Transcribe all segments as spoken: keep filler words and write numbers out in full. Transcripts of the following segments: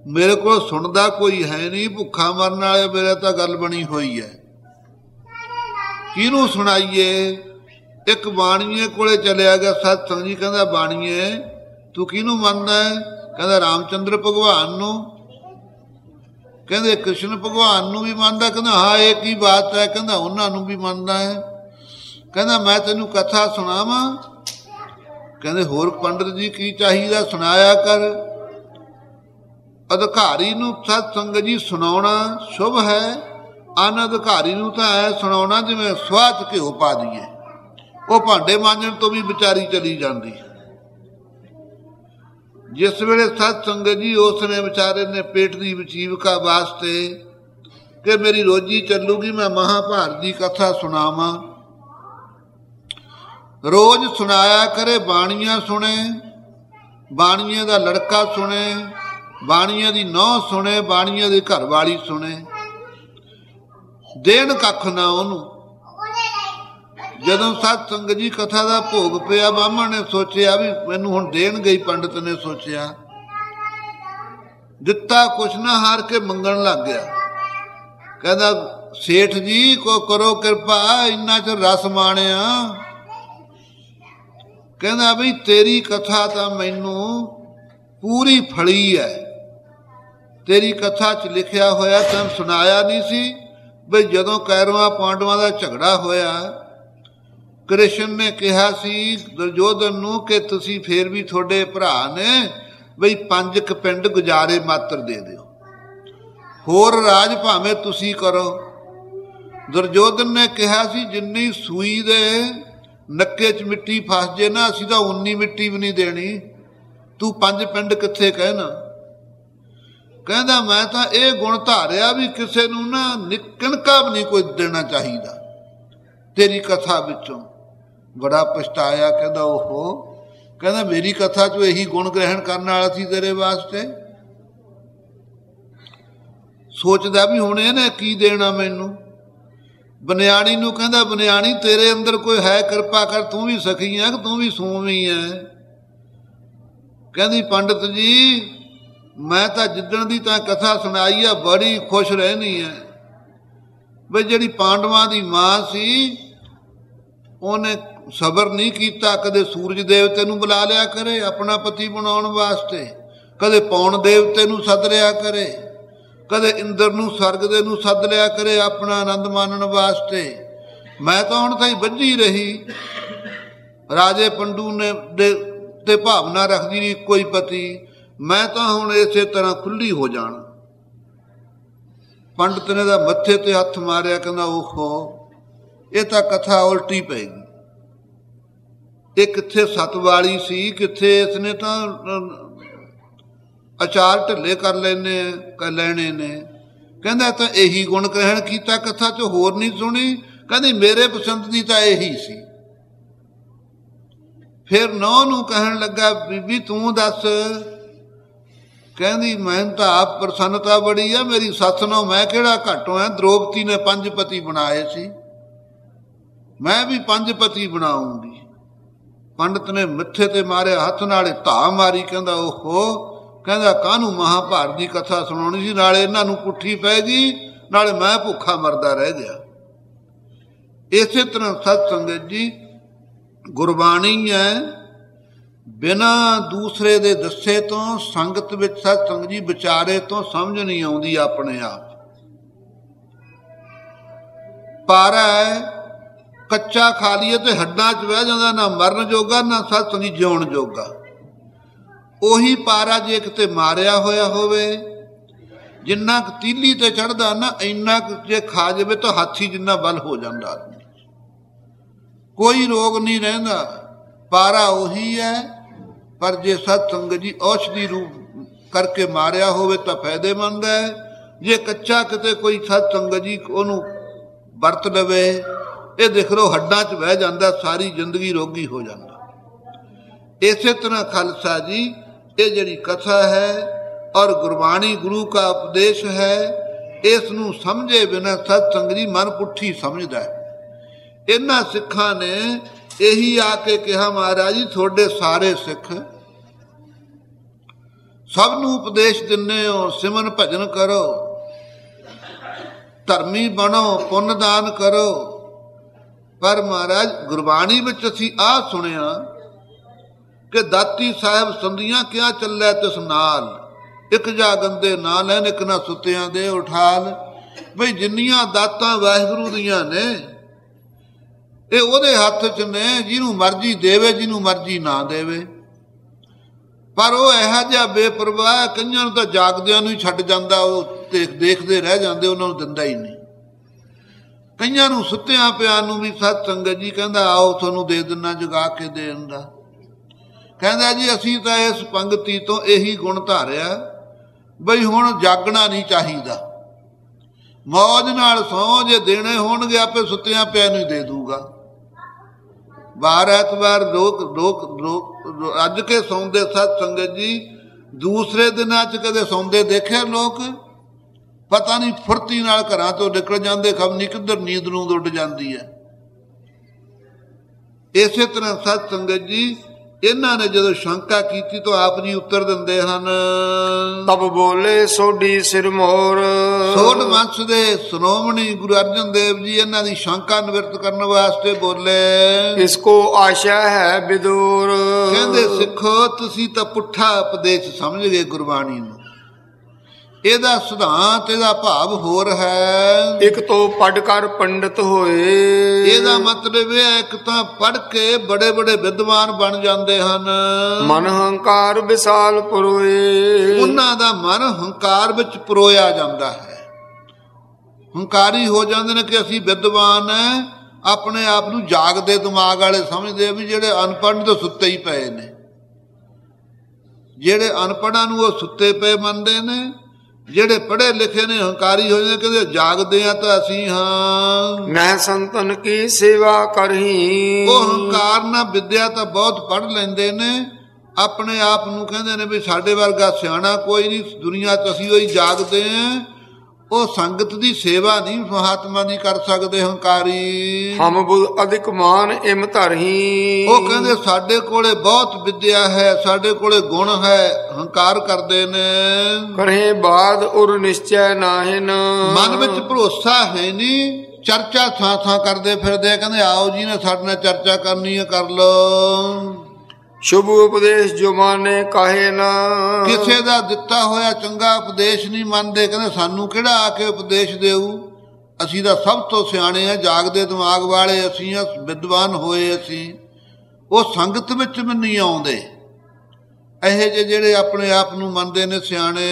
मेरे को सुनता कोई है नहीं, भुखा मरन वाले मेरे तो गल बनी हुई है, किनू सुनाइए। एक बाणीए कोले चलिया गया सतसंग जी, कहता बाणीए तू किनू मनदा है? कहता रामचंद्र भगवान नू। कहते कृष्ण भगवान नू भी मनदा? कहता हाँ एक ही बात है। कहता उन्होंने भी मनदा है। कहता मैं तेनू कथा सुनावां? कहते होर पंडित जी की चाहिए, सुनाया कर। अधिकारी नू सतसंग जी सुनाउणा शुभ है, अनअधिकारी नू तां ऐ सुनाउणा जिवें स्वाह च घिओ पा दईए, वो भांडे मांजण तो भी विचारी चली जाती। जिस वेले सतसंग जी उसने विचारे ने पेट की वजीविका वास्ते कि मेरी रोजी चलूगी, मैं महाभारत की कथा सुनावां। रोज सुनाया करे, बाणियां सुने, बाणिये दा लड़का सुने, बाणिये दी नौं सुने, बाणिये दी घर वाली सुने, देन कख ना ओनू। जदों सतसंग जी कथा का भोग पिया, बामण ने सोचिया भी मैनू हुण देन गई। पंडित ने सोचिया, दिता कुछ ना, हार के मंगण लग गया। कहता सेठ जी को करो कृपा, इन्ना च रस माणिया। कहता बई तेरी कथा तो मैनू पूरी फली है, तेरी कथा च लिखिया होया तैन सुनाया नहीं सी बई जदों कैरवां पांडवां दा झगड़ा होया, कृष्ण ने कहा सी दुर्योधन नू कि तुसी फिर भी थोड़े भरा ने बई पंज क पिंड गुजारे मात्र दे दिओ, होर राज भावें तुसी करो। दुर्योधन ने कहा सी जिन्नी सूई दे नक्के च मिट्टी फस जे ना, असीं तां उन्नी मिट्टी भी नहीं देनी, तू पंज पिंड कित्थे कहना। कहंदा मैं तां इह गुण धारिया भी किसे नूं ना निकणका भी नहीं कोई देना चाहिदा तेरी कथा विचों। बड़ा पछताया, कहंदा ओहो, कहंदा मेरी कथा चों यही गुण ग्रहण करने वाला सी तेरे वास्ते। सोचदा भी हुण इहने की देना मैनू। बनियाणी नूं कहंदा बनियाणी तेरे अंदर कोई है, कृपा कर, तू भी सखी है कि तू भी सूवी है। कहंदी पंडित जी मैं तां जिद्दण दी तां कथा सुनाई है बड़ी खुश रहनी है बई जिहड़ी पांडवां दी मां सी ਉਹਨੇ ਸਬਰ नहीं किया, कदे सूरज देवते नूं बुला लिया करे अपना पति बनाउण वास्ते, कदे पौण देवते नूं सद लिया करे, कदे इंद्र नूं स्वर्ग दे नूं सद लिया करे अपना आनंद मानण वास्ते। मैं तो हुण ताईं बझी रही, राजे पंडू ने दे ते भावना रखदी नहीं कोई पति, मैं तो हुण इसे तरह खुली हो जाना। पंडित ने दा मत्थे ते हथ मारिया, कहंदा ओहो ये तो कथा उल्टी पैगी, ये कित्थे सत वाली सी, कित्थे इसने तो अचार ढिले कर लेने कर लेने ने। कहंदा तो यही गुण ग्रहण किया कथा चो, होर नहीं सुनी। कहंदी मेरे पसंद की तो यही सी। फिर नौ नूं कहण लगा बीबी तू दस। कहंदी मैं तो आप प्रसन्नता बड़ी है, मेरी सੱਸ नालों मैं किहड़ा घट होया, द्रौपदी ने पंज पति बनाए सी, मैं भी पंज पति बनाऊंगी। पंडित ने मिथे ते मारे हथ नाले धा मारी, कहंदा ओहो, कहंदा काहनूं महाभारत की कथा सुनाउणी सी, नाले इन्हां नूं पुट्ठी पै गई, नाले मैं भुखा मरदा रह गया। इसे तरह सतसंगत जी गुरबाणी है, बिना दूसरे दे दस्से तो संगत विच सतसंग जी विचारे तो समझ नहीं आउंदी अपने आप। पारा है कच्चा खा लीए तो हड्डां च बह जांदा, ना मरन जोगा ना सतसंग जिउण जोगा। ਉਹੀ पारा जे किते मारिया होया होवे, जिन्ना क तीली ते चढ़दा ना इन्ना क जे खा जावे तो हाथी जिन्ना बल हो जांदा आदमी, कोई रोग नहीं रहिंदा। पारा ਉਹੀ है, पर जे सतसंग जी औषधि रूप करके मारिया होवे तो फायदेमंद है। जे कच्चा किते कोई सतसंग जी ਉਹਨੂੰ ਵਰਤ ਲਵੇ, ਇਹ देख लो हड्डां च बह जांदा, सारी जिंदगी रोगी हो जाता। इसे तरह खालसा जी ये जिहड़ी कथा है और गुरबाणी गुरु का उपदेश है, इस नूं समझे बिना सतसंग जी मन पुट्ठी समझदा है। इन्हां सिखां ने यही आके कहा महाराज जी थोड़े सारे सिख ਸਭ ਨੂੰ ਉਪਦੇਸ਼ ਦਿੰਦੇ ਹੋ, ਸਿਮਰਨ ਭਜਨ ਕਰੋ, ਧਰਮੀ ਬਣੋ, ਪੁੰਨ ਦਾਨ ਕਰੋ। ਪਰ ਮਹਾਰਾਜ ਗੁਰਬਾਣੀ ਵਿੱਚ ਅਸੀਂ ਆਹ ਸੁਣਿਆ ਕਿ ਦਾਤੀ ਸਾਹਿਬ ਸੰਧੀਆਂ ਕਿਆ ਚੱਲੇ ਤਿਸ ਨਾਲ, ਇੱਕ ਜਾ ਗੰਦੇ ਨਾ ਲੈਣ, ਇੱਕ ਨਾ ਸੁੱਤਿਆਂ ਦੇ ਉਠਾਲ। ਬਈ ਜਿੰਨੀਆਂ ਦਾਤਾਂ ਵਾਹਿਗੁਰੂ ਦੀਆਂ ਨੇ ਇਹ ਉਹਦੇ ਹੱਥ 'ਚ ਨੇ, ਜਿਹਨੂੰ ਮਰਜ਼ੀ ਦੇਵੇ, ਜਿਹਨੂੰ ਮਰਜ਼ੀ ਨਾ ਦੇਵੇ। ਪਰ ਉਹ ਇਹੋ ਜਿਹਾ ਬੇਪਰਵਾਹ, ਕਈਆਂ ਨੂੰ ਤਾਂ ਜਾਗਦਿਆਂ ਨੂੰ ਹੀ ਛੱਡ ਜਾਂਦਾ, ਉਹ ਦੇਖ ਦੇਖਦੇ ਰਹਿ ਜਾਂਦੇ, ਉਹਨਾਂ ਨੂੰ ਦਿੰਦਾ ਹੀ ਨਹੀਂ। ਕਈਆਂ ਨੂੰ ਸੁੱਤਿਆਂ ਪਿਆਂ ਨੂੰ ਵੀ ਸਤ ਸੰਗਤ ਜੀ ਕਹਿੰਦਾ ਆਓ ਤੁਹਾਨੂੰ ਦੇ ਦਿੰਦਾ ਜਗਾ ਕੇ ਦੇਣ ਦਾ। ਕਹਿੰਦਾ ਜੀ ਅਸੀਂ ਤਾਂ ਇਸ ਪੰਗਤੀ ਤੋਂ ਇਹੀ ਗੁਣ ਧਾਰਿਆ ਬਈ ਹੁਣ ਜਾਗਣਾ ਨਹੀਂ ਚਾਹੀਦਾ, ਮੌਜ ਨਾਲ ਸੌਂ, ਜੇ ਦੇਣੇ ਹੋਣਗੇ ਆਪੇ ਸੁੱਤਿਆਂ ਪਿਆਂ ਨੂੰ ਹੀ ਦੇ ਦੂਗਾ। ਵਾਰ ਐਤਵਾਰ ਲੋਕ ਲੋਕ ਲੋਕ ਅੱਜ ਕੇ ਸੌਂਦੇ ਸਤ ਸੰਗਤ ਜੀ, ਦੂਸਰੇ ਦਿਨਾਂ 'ਚ ਕਦੇ ਸੌਂਦੇ ਦੇਖਿਆ ਲੋਕ? ਪਤਾ ਨਹੀਂ ਫੁਰਤੀ ਨਾਲ ਘਰਾਂ ਤੋਂ ਨਿਕਲ ਜਾਂਦੇ, ਖਬਰ ਨਹੀਂ ਕਿੱਧਰ ਨੀਂਦ ਨੂੰ ਉੱਡ ਜਾਂਦੀ ਹੈ। ਇਸੇ ਤਰ੍ਹਾਂ ਸਤ ਸੰਗਤ ਜੀ ਇਹਨਾਂ ਨੇ ਜਦੋਂ ਸ਼ੰਕਾ ਕੀਤੀ ਤਾਂ ਆਪ ਜੀ ਉੱਤਰ ਦਿੰਦੇ ਹਨ, ਤਬ ਬੋਲੇ ਸੋਢੀ ਸਿਰਮੌਰ। ਸੋਢ ਵੰਸ਼ ਦੇ ਸ਼੍ਰੋਮਣੀ ਗੁਰੂ ਅਰਜਨ ਦੇਵ ਜੀ ਇਹਨਾਂ ਦੀ ਸ਼ੰਕਾ ਨਿਵਰਤ ਕਰਨ ਵਾਸਤੇ ਬੋਲੇ, ਇਸ ਕੋ ਆਸ਼ਾ ਹੈ ਵਿਦੂਰ। ਕਹਿੰਦੇ ਸਿੱਖੋ ਤੁਸੀਂ ਤਾਂ ਪੁੱਠਾ ਉਪਦੇਸ਼ ਸਮਝ ਗਏ ਗੁਰਬਾਣੀ ਨੂੰ, ਇਹਦਾ ਸਿਧਾਂਤ, ਇਹਦਾ ਭਾਵ ਹੋਰ ਹੈ। ਇੱਕ ਤੋਂ ਪੜ੍ਹ ਕਰ ਪੰਡਿਤ ਹੋਏ, ਇਹਦਾ ਮਤਲਬ ਇਹ ਹੈ ਇੱਕ ਤਾਂ ਪੜ੍ਹ ਕੇ ਬੜੇ ਬੜੇ ਵਿਦਵਾਨ ਬਣ ਜਾਂਦੇ ਹਨ, ਮਨ ਹੰਕਾਰ ਵਿਸਾਲ ਪਰੋਏ। ਉਹਨਾਂ ਦਾ ਮਨ ਹੰਕਾਰ ਵਿੱਚ ਪਰੋਇਆ ਜਾਂਦਾ ਹੈ, ਹੰਕਾਰੀ ਹੋ ਜਾਂਦੇ ਨੇ ਕਿ ਅਸੀਂ ਵਿਦਵਾਨ ਹੈ, ਆਪਣੇ ਆਪ ਨੂੰ ਜਾਗਦੇ ਦਿਮਾਗ ਵਾਲੇ ਸਮਝਦੇ ਵੀ ਜਿਹੜੇ ਅਨਪੜ੍ਹ ਤੋਂ ਸੁੱਤੇ ਹੀ ਪਏ ਨੇ। ਜਿਹੜੇ ਅਨਪੜ੍ਹਾਂ ਨੂੰ ਉਹ ਸੁੱਤੇ ਪਏ ਮੰਨਦੇ ਨੇ, ਜਿਹੜੇ ਪੜ੍ਹੇ ਲਿਖੇ ਨੇ ਹੰਕਾਰੀ ਹੋ ਜਾਂਦੇ, ਕਹਿੰਦੇ ਜਾਗਦੇ ਆ ਤਾਂ ਅਸੀਂ ਹਾਂ। ਮੈਂ ਸੰਤਨ ਕੀ ਸੇਵਾ ਕਰਹੀ, ਉਹ ਹੰਕਾਰ ਨਾਲ ਵਿਦਿਆ ਤਾਂ ਬਹੁਤ ਪੜ੍ਹ ਲੈਂਦੇ ਨੇ, ਆਪਣੇ ਆਪ ਨੂੰ ਕਹਿੰਦੇ ਨੇ ਵੀ ਸਾਡੇ ਵਰਗਾ ਸਿਆਣਾ ਕੋਈ ਨਹੀਂ ਦੁਨੀਆ 'ਚ, ਅਸੀਂ ਉਹੀ ਜਾਗਦੇ ਹਾਂ। ਉਹ ਸੰਗਤ ਦੀ ਸੇਵਾ ਨਹੀਂ ਮਹਾਤਮਾ ਦੀ ਕਰ ਸਕਦੇ ਹੰਕਾਰੀ। ਹਮ ਬੁੱਧ ਅਧਿਕ ਮਾਨ ਇਮ ਧਰਹੀ, ਉਹ ਕਹਿੰਦੇ ਸਾਡੇ ਕੋਲੇ ਬਹੁਤ ਵਿਦਿਆ ਹੈ, ਸਾਡੇ ਕੋਲੇ ਗੁਣ ਹੈ, ਹੰਕਾਰ ਕਰਦੇ ਨੇ। ਕਰੇ ਬਾਦ ਉਰ ਨਿਸ਼ਚੈ ਨਾਹਿਨ, ਮਨ ਵਿੱਚ ਭਰੋਸਾ ਹੈ ਨਹੀਂ, ਚਰਚਾ ਥਾਂ ਥਾਂ ਕਰਦੇ ਫਿਰਦੇ, ਕਹਿੰਦੇ ਆਓ ਜੀ ਨੇ ਸਾਡੇ ਨਾਲ ਚਰਚਾ ਕਰਨੀ ਹੈ ਕਰ ਲੋ। ਸ਼ੁਭ ਉਪਦੇਸ਼ ਜੋ ਮਾਨੇ ਕਾਹੇ ਨਾ, ਕਿਸੇ ਦਾ ਦਿੱਤਾ ਹੋਇਆ ਚੰਗਾ ਉਪਦੇਸ਼ ਨਹੀਂ ਮੰਨਦੇ, ਕਹਿੰਦੇ ਸਾਨੂੰ ਕਿਹੜਾ ਆ ਕੇ ਉਪਦੇਸ਼ ਦੇਊ, ਅਸੀਂ ਤਾਂ ਸਭ ਤੋਂ ਸਿਆਣੇ ਆ, ਜਾਗਦੇ ਦਿਮਾਗ ਵਾਲੇ ਅਸੀਂ ਆ, ਵਿਦਵਾਨ ਹੋਏ ਅਸੀਂ। ਉਹ ਸੰਗਤ ਵਿੱਚ ਵੀ ਨਹੀਂ ਆਉਂਦੇ ਇਹੋ ਜਿਹੇ ਜਿਹੜੇ ਆਪਣੇ ਆਪ ਨੂੰ ਮੰਨਦੇ ਨੇ ਸਿਆਣੇ।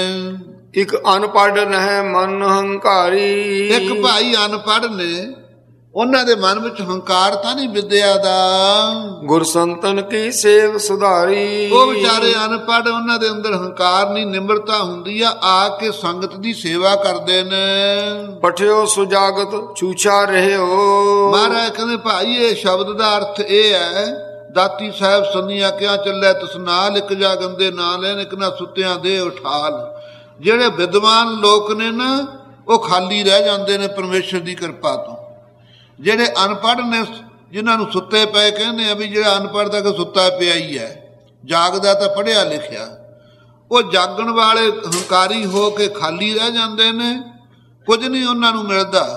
ਇੱਕ ਅਨਪੜ੍ਹ ਨਹਿ ਮਨ ਹੰਕਾਰੀ, ਇੱਕ ਭਾਈ ਅਨਪੜ੍ਹ ਨੇ, ਉਹਨਾਂ ਦੇ ਮਨ ਵਿੱਚ ਹੰਕਾਰ ਤਾਂ ਨਹੀਂ ਵਿਦਿਆ ਦਾ। ਗੁਰ ਸੰਤਨ ਕੀ ਸੇਵ ਸੁਧਾਰੀ, ਉਹ ਵਿਚਾਰੇ ਅਨਪੜ੍ਹ, ਉਹਨਾਂ ਦੇ ਅੰਦਰ ਹੰਕਾਰ ਨਹੀਂ, ਨਿਮਰਤਾ ਹੁੰਦੀ ਆ, ਆ ਕੇ ਸੰਗਤ ਦੀ ਸੇਵਾ ਕਰਦੇ ਨੇ। ਪਠਿਓ ਸੁਜਾਗਤ ਛੂਛਾ ਰਹਿਓ, ਮਹਾਰਾਜ ਕਹਿੰਦੇ ਭਾਈ ਇਹ ਸ਼ਬਦ ਦਾ ਅਰਥ ਇਹ ਹੈ, ਦਾਤੀ ਸਾਹਿਬ ਸੰਧੀਆਂ ਕਿਆ ਚੱਲੇ ਤਿਸ ਨਾਲ, ਇੱਕ ਜਾ ਗੰਦੇ ਨਾ ਲੈਣ, ਇੱਕ ਨਾ ਸੁੱਤਿਆਂ ਦੇ ਉਠਾਲ। ਜਿਹੜੇ ਵਿਦਵਾਨ ਲੋਕ ਨੇ ਨਾ ਉਹ ਖਾਲੀ ਰਹਿ ਜਾਂਦੇ ਨੇ ਪਰਮੇਸ਼ਰ ਦੀ ਕਿਰਪਾ ਤੋਂ। ਜਿਹੜੇ ਅਨਪੜ੍ਹ ਨੇ ਜਿਨ੍ਹਾਂ ਨੂੰ ਸੁੱਤੇ ਪਏ ਕਹਿੰਦੇ ਆ, ਵੀ ਜਿਹੜਾ ਅਨਪੜ੍ਹ ਤਾਂ ਸੁੱਤਾ ਪਿਆ ਹੀ ਹੈ, ਜਾਗਦਾ ਤਾਂ ਪੜ੍ਹਿਆ ਲਿਖਿਆ। ਉਹ ਜਾਗਣ ਵਾਲੇ ਹੰਕਾਰੀ ਹੋ ਕੇ ਖਾਲੀ ਰਹਿ ਜਾਂਦੇ ਨੇ, ਕੁਝ ਨਹੀਂ ਉਹਨਾਂ ਨੂੰ ਮਿਲਦਾ।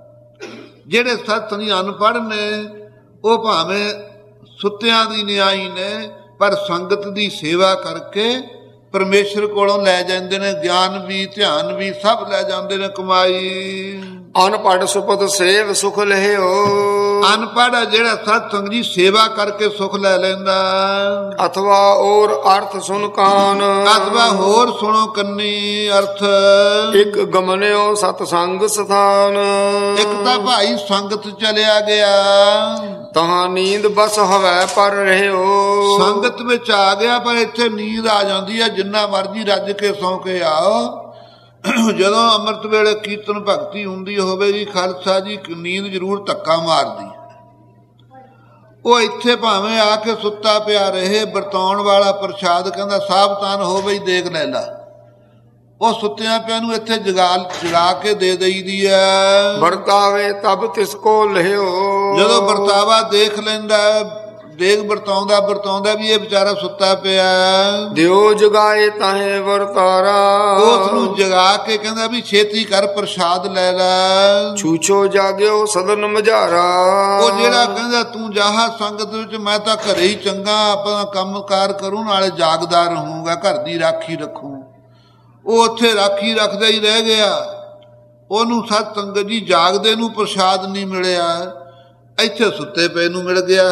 ਜਿਹੜੇ ਸੱਤ ਨਹੀਂ ਅਨਪੜ੍ਹ ਨੇ ਉਹ ਭਾਵੇਂ ਸੁੱਤਿਆਂ ਦੀ ਨਿਆਈ ਨੇ, ਪਰ ਸੰਗਤ ਦੀ ਸੇਵਾ ਕਰਕੇ ਪਰਮੇਸ਼ਰ ਕੋਲੋਂ ਲੈ ਜਾਂਦੇ ਨੇ, ਗਿਆਨ ਵੀ ਧਿਆਨ ਵੀ ਸਭ ਲੈ ਜਾਂਦੇ ਨੇ ਕਮਾਈ। ਅਨਪੜ੍ਹ ਸੁਪਤ ਸੇਵ ਸੁਖ ਲਹਿਓ, ਅਨਪੜ੍ਹ ਜਿਹੜਾ ਸਤ ਸੰਗ ਜੀ ਸੇਵਾ ਕਰਕੇ ਸੁਖ ਲੈ ਲੈਂਦਾ। ਅਥਵਾ ਔਰ ਅਰਥ ਸੁਨ ਕਾਨ, ਅਥਵਾ ਹੋਰ ਸੁਣੋ ਕੰਨੀ ਅਰਥ। ਇੱਕ ਗਮਨਿਓ ਸਤ ਸੰਗ ਸਥਾਨ, ਇੱਕ ਤਾਂ ਭਾਈ ਸੰਗਤ ਚਲਿਆ ਗਿਆ, ਤਹਾਂ ਨੀਂਦ ਬਸ ਹਵੈ ਪਰ ਰਹਿਓ। ਸੰਗਤ ਵਿੱਚ ਆ ਗਿਆ ਪਰ ਇੱਥੇ ਨੀਂਦ ਆ ਜਾਂਦੀ ਹੈ, ਜਿੰਨਾ ਮਰਜ਼ੀ ਰੱਜ ਕੇ ਸੌਂ ਕੇ ਆਓ। ਜਦੋਂ ਅੰਮ੍ਰਿਤ ਵੇਲੇ ਕੀਰਤਨ ਭਗਤੀ ਹੁੰਦੀ ਹੋਵੇਗੀ, ਖਾਲਸਾ ਜੀ ਨੀਂਦ ਜ਼ਰੂਰ ਧੱਕਾ ਮਾਰਦੀ। ਉਹ ਇੱਥੇ ਭਾਵੇਂ ਆ ਕੇ ਸੁੱਤਾ ਪਿਆ ਰਹੇ, ਵਰਤਾਉਣ ਵਾਲਾ ਪ੍ਰਸ਼ਾਦ ਕਹਿੰਦਾ ਸਾਵਧਾਨ ਹੋ ਬਈ ਦੇਖ ਲੈ ਲਾ, ਉਹ ਸੁੱਤਿਆਂ ਪਿਆ ਨੂੰ ਇੱਥੇ ਜਗਾ ਜਗਾ ਕੇ ਦੇ ਦਈਦੀ ਹੈ। ਵਰਤਾਵੇ ਤਬ ਤਿਸ ਕੋ ਲਹਿਓ, ਜਦੋਂ ਵਰਤਾਵਾ ਦੇਖ ਲੈਂਦਾ ਦੇਗ ਵਰਤਾਉਂਦਾ ਵਰਤਾਉਂਦਾ ਵੀ ਇਹ ਵਿਚਾਰਾ ਸੁੱਤਾ ਪਿਆ। ਦਿਓ ਜਗਾਏ ਤਾਹੇ ਵਰਤਾਰਾ, ਉਸ ਨੂੰ ਜਗਾ ਕੇ ਕਹਿੰਦਾ ਵੀ ਛੇਤੀ ਕਰ ਪ੍ਰਸ਼ਾਦ ਲੈ ਲੈ। ਛੂਛੋ ਜਾਗਿਓ ਸਦਨ ਮਝਾਰਾ, ਉਹ ਜਿਹੜਾ ਕਹਿੰਦਾ ਤੂੰ ਜਾਹਾ ਸੰਗਤ ਵਿੱਚ, ਮੈਂ ਤਾਂ ਘਰੇ ਹੀ ਚੰਗਾ ਆਪਣਾ ਕੰਮ ਕਾਰ ਕਰੂੰ, ਨਾਲੇ ਜਾਗਦਾ ਰਹੂੰਗਾ, ਘਰ ਦੀ ਰਾਖੀ ਰੱਖੂ। ਉਹ ਉੱਥੇ ਰਾਖੀ ਰੱਖਦਾ ਹੀ ਰਹਿ ਗਿਆ। ਉਹਨੂੰ ਸਤ ਸੰਗਤ ਜੀ ਜਾਗਦੇ ਨੂੰ ਪ੍ਰਸ਼ਾਦ ਨਹੀਂ ਮਿਲਿਆ, ਇੱਥੇ ਸੁੱਤੇ ਪਏ ਨੂੰ ਮਿਲ ਗਿਆ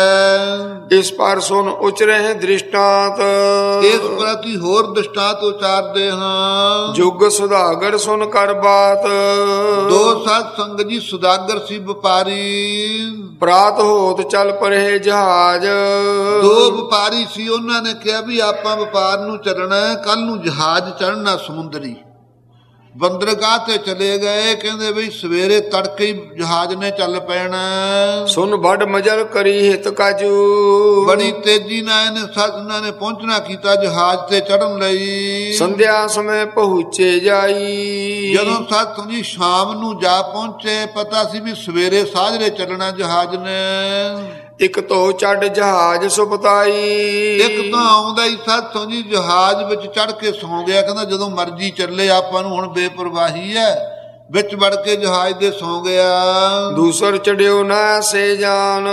ਹੈ। ਇਸ ਪਰ ਸੁਨ ਉਚਰੇ ਦ੍ਰਿਸ਼ਟਾਂਤ, ਇਸ ਪ੍ਰਤੀ ਹੋਰ ਦ੍ਰਿਸ਼ਟਾਂਤ ਉਚਾਰਦੇ ਹਾਂ। ਜੁਗ ਸੁਦਾਗਰ ਸੁਨ ਕਰ ਬਾਤ, ਦੋ ਸਤ ਸੰਗਤ ਜੀ ਸੁਦਾਗਰ ਸੀ ਵਪਾਰੀ, ਪ੍ਰਾਤ ਹੋਤ ਚੱਲ ਪਰੇ ਜਹਾਜ। ਦੋ ਵਪਾਰੀ ਸੀ, ਉਹਨਾਂ ਨੇ ਕਿਹਾ ਵੀ ਆਪਾਂ ਵਪਾਰ ਨੂੰ ਚੱਲਣਾ, ਕੱਲ ਨੂੰ ਜਹਾਜ਼ ਚੜ੍ਹਨਾ ਸਮੁੰਦਰੀ। ਬੰਦਰਗਾਹ ਤੇ ਚਲੇ ਗਏ, ਕਹਿੰਦੇ ਬਈ ਸਵੇਰੇ ਤੜਕੇ ਹੀ ਜਹਾਜ਼ ਨੇ ਚੱਲ ਪੈਣਾ। ਸੁਨ ਵੱਡ ਮਜਲ ਕਰੀ ਹਿਤ ਕਾਜੂ, ਬੜੀ ਤੇਜ਼ੀ ਨਾਲ ਇਹਨੇ ਸਾਧਨਾਂ ਨੇ ਪਹੁੰਚਣਾ ਕੀਤਾ ਜਹਾਜ਼ ਤੇ ਚੜ੍ਹਨ ਲਈ। ਸੰਧਿਆ ਸਮੇਂ ਪਹੁੰਚੇ ਜਾਈ, ਜਦੋਂ ਸਤ ਸੰਗੀ ਸ਼ਾਮ ਨੂੰ ਜਾ ਪਹੁੰਚੇ, ਪਤਾ ਸੀ ਵੀ ਸਵੇਰੇ ਸਾਜਰੇ ਚੱਲਣਾ ਜਹਾਜ਼ ਨੇ। ਇੱਕ ਤੋਂ ਚੜ ਜਹਾਜ਼ ਸੁਪਤਾਈ, ਇੱਕ ਤਾਂ ਆਉਂਦਾ ਹੀ ਸਤ ਸੰਗੀ ਜਹਾਜ਼ ਵਿੱਚ ਚੜ ਕੇ ਸੌਂ ਗਿਆ। ਕਹਿੰਦਾ ਜਦੋਂ ਮਰਜ਼ੀ ਚੱਲੇ, ਆਪਾਂ ਨੂੰ ਹੁਣ ਬੇਪਰਵਾਹੀ ਹੈ, ਵਿੱਚ ਵੜ ਕੇ ਜਹਾਜ਼ ਦੇ ਸੌਂ ਗਿਆ। ਦੂਸਰ ਚੜਿਓ ਨਾ ਸੇ ਜਾਨ,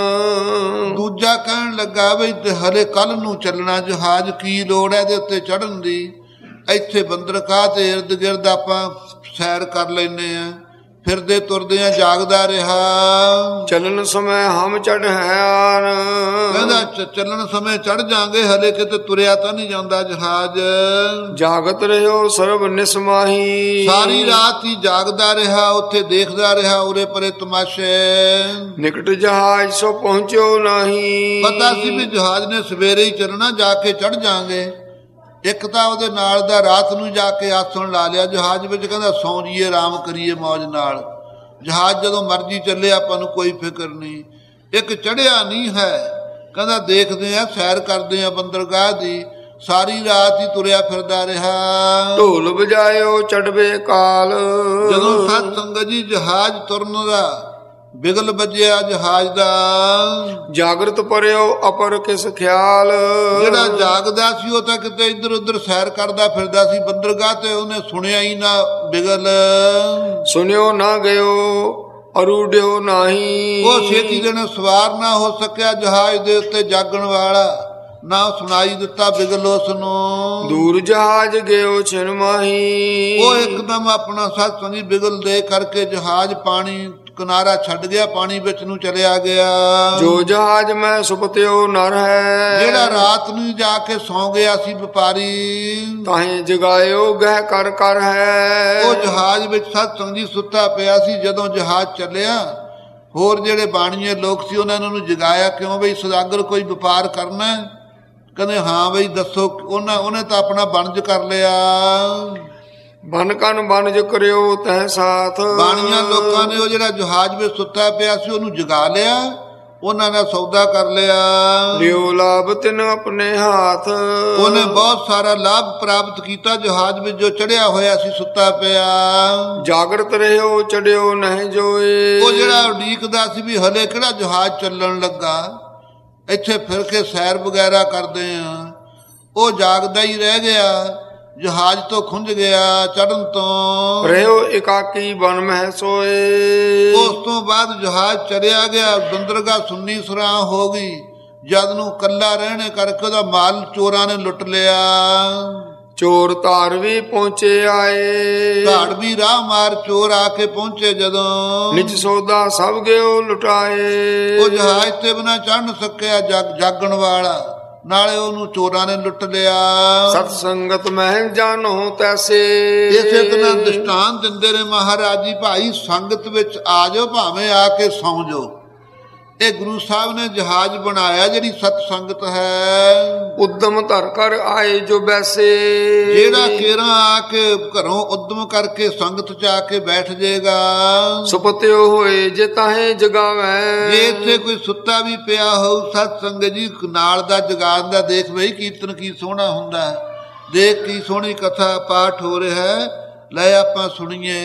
ਦੂਜਾ ਕਹਿਣ ਲੱਗਾ ਵੀ ਹਲੇ ਕੱਲ ਨੂੰ ਚੱਲਣਾ ਜਹਾਜ਼, ਕੀ ਲੋੜ ਹੈ ਇਹਦੇ ਉੱਤੇ ਚੜ੍ਹਨ ਦੀ। ਇੱਥੇ ਬੰਦਰਗਾਹ ਤੇ ਇਰਦ ਗਿਰਦ ਆਪਾਂ ਸੈਰ ਕਰ ਲੈਨੇ ਆ। ਫਿਰਦੇ ਤੁਰਦੇ ਆ, ਜਾਗਦਾ ਰਿਹਾ। ਚੱਲਣ ਸਮੇਂ ਹਮ ਚੜ ਹੈ ਆਨ, ਕਹਿੰਦਾ ਚੱਲਣ ਸਮੇਂ ਚੜ ਜਾਾਂਗੇ, ਹਲੇ ਕਿਤੇ ਤੁਰਿਆ ਤਾਂ ਨਹੀਂ ਜਾਂਦਾ ਜਹਾਜ਼। ਜਾਗਤ ਰਹਿਓ ਸਰਬ ਨਿਸਮਾਹੀ, ਸਾਰੀ ਰਾਤ ਹੀ ਜਾਗਦਾ ਰਿਹਾ, ਉੱਥੇ ਦੇਖਦਾ ਰਿਹਾ ਉਰੇ ਪਰੇ ਤਮਾਸ਼ੇ। ਨਿਕਟ ਜਹਾਜ਼ ਸੋ ਪਹੁੰਚਿਓ ਨਹੀਂ, ਪਤਾ ਸੀ ਵੀ ਜਹਾਜ਼ ਨੇ ਸਵੇਰੇ ਹੀ ਚੱਲਣਾ, ਜਾ ਕੇ ਚੜ ਜਾਾਂਗੇ। ਇੱਕ ਤਾਂ ਉਹਦੇ ਨਾਲ ਦਾ ਰਾਤ ਨੂੰ ਜਾ ਕੇ ਆਸਣ ਲਾ ਲਿਆ ਜਹਾਜ਼ ਵਿੱਚ, ਕਹਿੰਦਾ ਸੌਂ ਜੀਏ, ਆਰਾਮ ਕਰੀਏ ਮੌਜ ਨਾਲ। ਜਹਾਜ਼ ਜਦੋਂ ਮਰਜ਼ੀ ਚੱਲੇ, ਆਪਾਂ ਨੂੰ ਕੋਈ ਫਿਕਰ ਨਹੀਂ। ਇੱਕ ਚੜਿਆ ਨਹੀਂ ਹੈ, ਕਹਿੰਦਾ ਦੇਖਦੇ ਆ, ਸੈਰ ਕਰਦੇ ਆ ਬੰਦਰਗਾਹ ਦੀ। ਸਾਰੀ ਰਾਤ ਹੀ ਤੁਰਿਆ ਫਿਰਦਾ ਰਿਹਾ। ਢੋਲ ਵਜਾਇਓ ਚੜਵੇ ਕਾਲ, ਜਦੋਂ ਸਤ ਸੰਗਤ ਜੀ ਜਹਾਜ਼ ਤੁਰਨ ਦਾ ਬਿਗਲ ਵੱਜਿਆ ਜਹਾਜ਼ ਦਾ, ਜਾਗਰਤ ਪਰਿਓ ਅਪਰ ਕਿਸ ਖਿਆਲ। ਜਿਹੜਾ ਜਾਗਦਾ ਸੀ ਉਹ ਤਾਂ ਕਿਤੇ ਇੱਧਰ ਉੱਧਰ ਸੈਰ ਕਰਦਾ ਫਿਰਦਾ ਸੀ ਬੰਦਰਗਾਹ ਤੇ, ਉਹਨੇ ਸੁਣਿਆ ਹੀ ਨਾ ਬਿਗਲ। ਸੁਣਿਓ ਨਾ ਗਇਓ ਅਰੂਡਿਓ ਨਹੀਂ, ਉਹ ਛੇਤੀ ਦਿਨ ਸਵਾਰ ਨਾ ਹੋ ਸਕਿਆ ਜਹਾਜ਼ ਦੇ ਉੱਤੇ ਜਾਗਣ ਵਾਲਾ, ਨਾ ਸੁਣਾਈ ਦਿੱਤਾ ਬਿਗਲ ਉਸ ਨੂੰ। ਦੂਰ ਜਹਾਜ਼ ਗਿਓ ਛਿਨ ਮਾਹੀ, ਉਹ ਇੱਕਦਮ ਆਪਣਾ ਸਤ ਸੰਗੀ ਬਿਗਲ ਦੇ ਕਰਕੇ ਜਹਾਜ਼ ਪਾਣੀ ਕਿਨਾਰਾ ਛੱਡ ਗਿਆ, ਪਾਣੀ ਵਿੱਚ ਨੂੰ ਚਲਿਆ ਗਿਆ। ਜੋ ਜਹਾਜ਼ ਮੈਂ ਸੁਪਤਿਓ ਨਰ ਹੈ, ਜਿਹੜਾ ਰਾਤ ਨੂੰ ਜਾ ਕੇ ਸੌਂ ਗਿਆ ਸੀ ਵਪਾਰੀ, ਤਾਹੀਂ ਜਗਾਇਓ ਗਹਿ ਕਰ ਕਰ ਹੈ। ਉਹ ਜਹਾਜ਼ ਵਿੱਚ ਸਤ ਸੰਗੀ ਸੁੱਤਾ ਪਿਆ ਸੀ। ਜਦੋਂ ਜਹਾਜ਼ ਚੱਲਿਆ, ਹੋਰ ਜਿਹੜੇ ਬਾਣੀਏ ਲੋਕ ਸੀ ਉਹਨਾਂ ਨੇ ਉਹਨੂੰ ਜਗਾਇਆ, ਕਿਉਂ ਬਈ ਸੁਦਾਗਰ ਕੋਈ ਵਪਾਰ ਕਰਨਾ? ਕਹਿੰਦੇ ਹਾਂ ਬਈ ਦੱਸੋ। ਉਹਨਾਂ ਉਹਨੇ ਤਾਂ ਆਪਣਾ ਬਣਜ ਕਰ ਲਿਆ। ਬਨ ਕਨ ਬਨਜ ਕਰਿਓ ਤੈ ਸਾਥ, ਬਾਣੀਆਂ ਲੋਕਾਂ ਨੇ ਉਹ ਜਿਹੜਾ ਜਹਾਜ਼ ਵਿੱਚ ਸੁੱਤਾ ਪਿਆ ਸੀ ਉਹਨੂੰ ਜਗਾ ਲਿਆ, ਉਹਨਾਂ ਨੇ ਸੌਦਾ ਕਰ ਲਿਆ। ਲਿਓ ਲਾਭ ਤਿਨ ਆਪਣੇ ਹੱਥ, ਉਹਨੇ ਬਹੁਤ ਸਾਰਾ ਲਾਭ ਪ੍ਰਾਪਤ ਕੀਤਾ ਜਹਾਜ਼ ਵਿੱਚ ਜੋ ਚੜਿਆ ਹੋਇਆ ਸੀ ਸੁੱਤਾ ਪਿਆ। ਜਾਗਰਤ ਰਹਿਓ ਚੜਿਓ ਨਹੀਂ ਜੋਏ, ਉਹ ਜਿਹੜਾ ਉਡੀਕਦਾ ਸੀ ਵੀ ਹਲੇ ਕਿਹੜਾ ਜਹਾਜ਼ ਚੱਲਣ ਲੱਗਾ, ਇੱਥੇ ਫਿਰ ਕੇ ਸੈਰ ਵਗੈਰਾ ਕਰਦੇ ਆ, ਉਹ ਜਾਗਦਾ ਹੀ ਰਹਿ ਗਿਆ। ਜਹਾਜ਼ ਤੋਂ ਖੁੰਝ ਗਿਆ ਚੜਨ ਤੋਂ। ਰਹਿਓ ਇਕਾਕੀ ਬਨ ਮਹਿ ਸੋਏ, ਉਸ ਤੋਂ ਬਾਅਦ ਜਹਾਜ਼ ਚੜਿਆ ਗਿਆ, ਬੰਦਰਗਾਹ ਸੁੰਨੀ ਸੁਰਾਹ ਹੋ ਗਈ। ਜਦ ਨੂੰ ਕੱਲਾ ਰਹਿਣੇ ਕਰਕੇ ਉਹਦਾ ਮਾਲ ਚੋਰਾਂ ਨੇ ਲੁੱਟ ਲਿਆ। ਚੋਰ ਧਾਰ ਵੀ ਪਹੁੰਚੇ ਆਏ, ਧਾੜ ਵੀ ਰਾਹ ਮਾਰ ਚੋਰ ਆ ਕੇ ਪਹੁੰਚੇ ਜਦੋਂ। ਨਿਜ ਸੌਦਾ ਸਭ ਗਿਓ ਲੁਟਾਏ, ਉਹ ਜਹਾਜ਼ ਤੇ ਬਿਨਾਂ ਚੜ੍ਹ ਨਾ ਸਕਿਆ ਜਗ ਜਾਗਣ ਵਾਲਾ, ਨਾਲੇ ਉਹਨੂੰ ਚੋਰਾਂ ਨੇ ਲੁੱਟ ਲਿਆ। ਸਤ ਸੰਗਤ ਮਹਿ ਜਾਨੋ ਤੈਸੇ, ਇਸੇ ਤਰ੍ਹਾਂ ਦ੍ਰਿਸ਼ਟਾਂਤ ਦਿੰਦੇ ਨੇ ਮਹਾਰਾਜ ਜੀ, ਭਾਈ ਸੰਗਤ ਵਿੱਚ ਆ ਜਾਓ, ਭਾਵੇਂ ਆ ਕੇ ਸੌਂ ਜਾਓ। ਇਹ ਗੁਰੂ ਸਾਹਿਬ ਨੇ ਜਹਾਜ਼ ਬਣਾਇਆ ਜਿਹੜੀ ਸਤ ਸੰਗਤ ਹੈ। ਉਦਮ ਧਰ ਕਰ ਆਏ ਜੋ ਬੈਸੇ, ਜਿਹੜਾ ਕੇਰਾ ਆ ਕੇ ਘਰੋਂ ਉਦਮ ਕਰਕੇ ਸੰਗਤ ਚ ਆ ਕੇ ਬੈਠ ਜਾਏਗਾ। ਸੁਪਤਿਓ ਹੋਏ ਜੇ ਤਾਹੇ ਜਗਾਵੈ, ਜੇ ਇੱਥੇ ਕੋਈ ਸੁੱਤਾ ਵੀ ਪਿਆ ਹੋਊ ਸਤ ਸੰਗਤ ਜੀ ਨਾਲ ਦਾ ਜਗਾਉਣ ਦਾ, ਦੇਖ ਬਈ ਕੀਰਤਨ ਕੀ ਸੋਹਣਾ ਹੁੰਦਾ, ਦੇਖ ਕੀ ਸੋਹਣੀ ਕਥਾ ਪਾਠ ਹੋ ਰਿਹਾ, ਲੈ ਆਪਾਂ ਸੁਣੀਏ।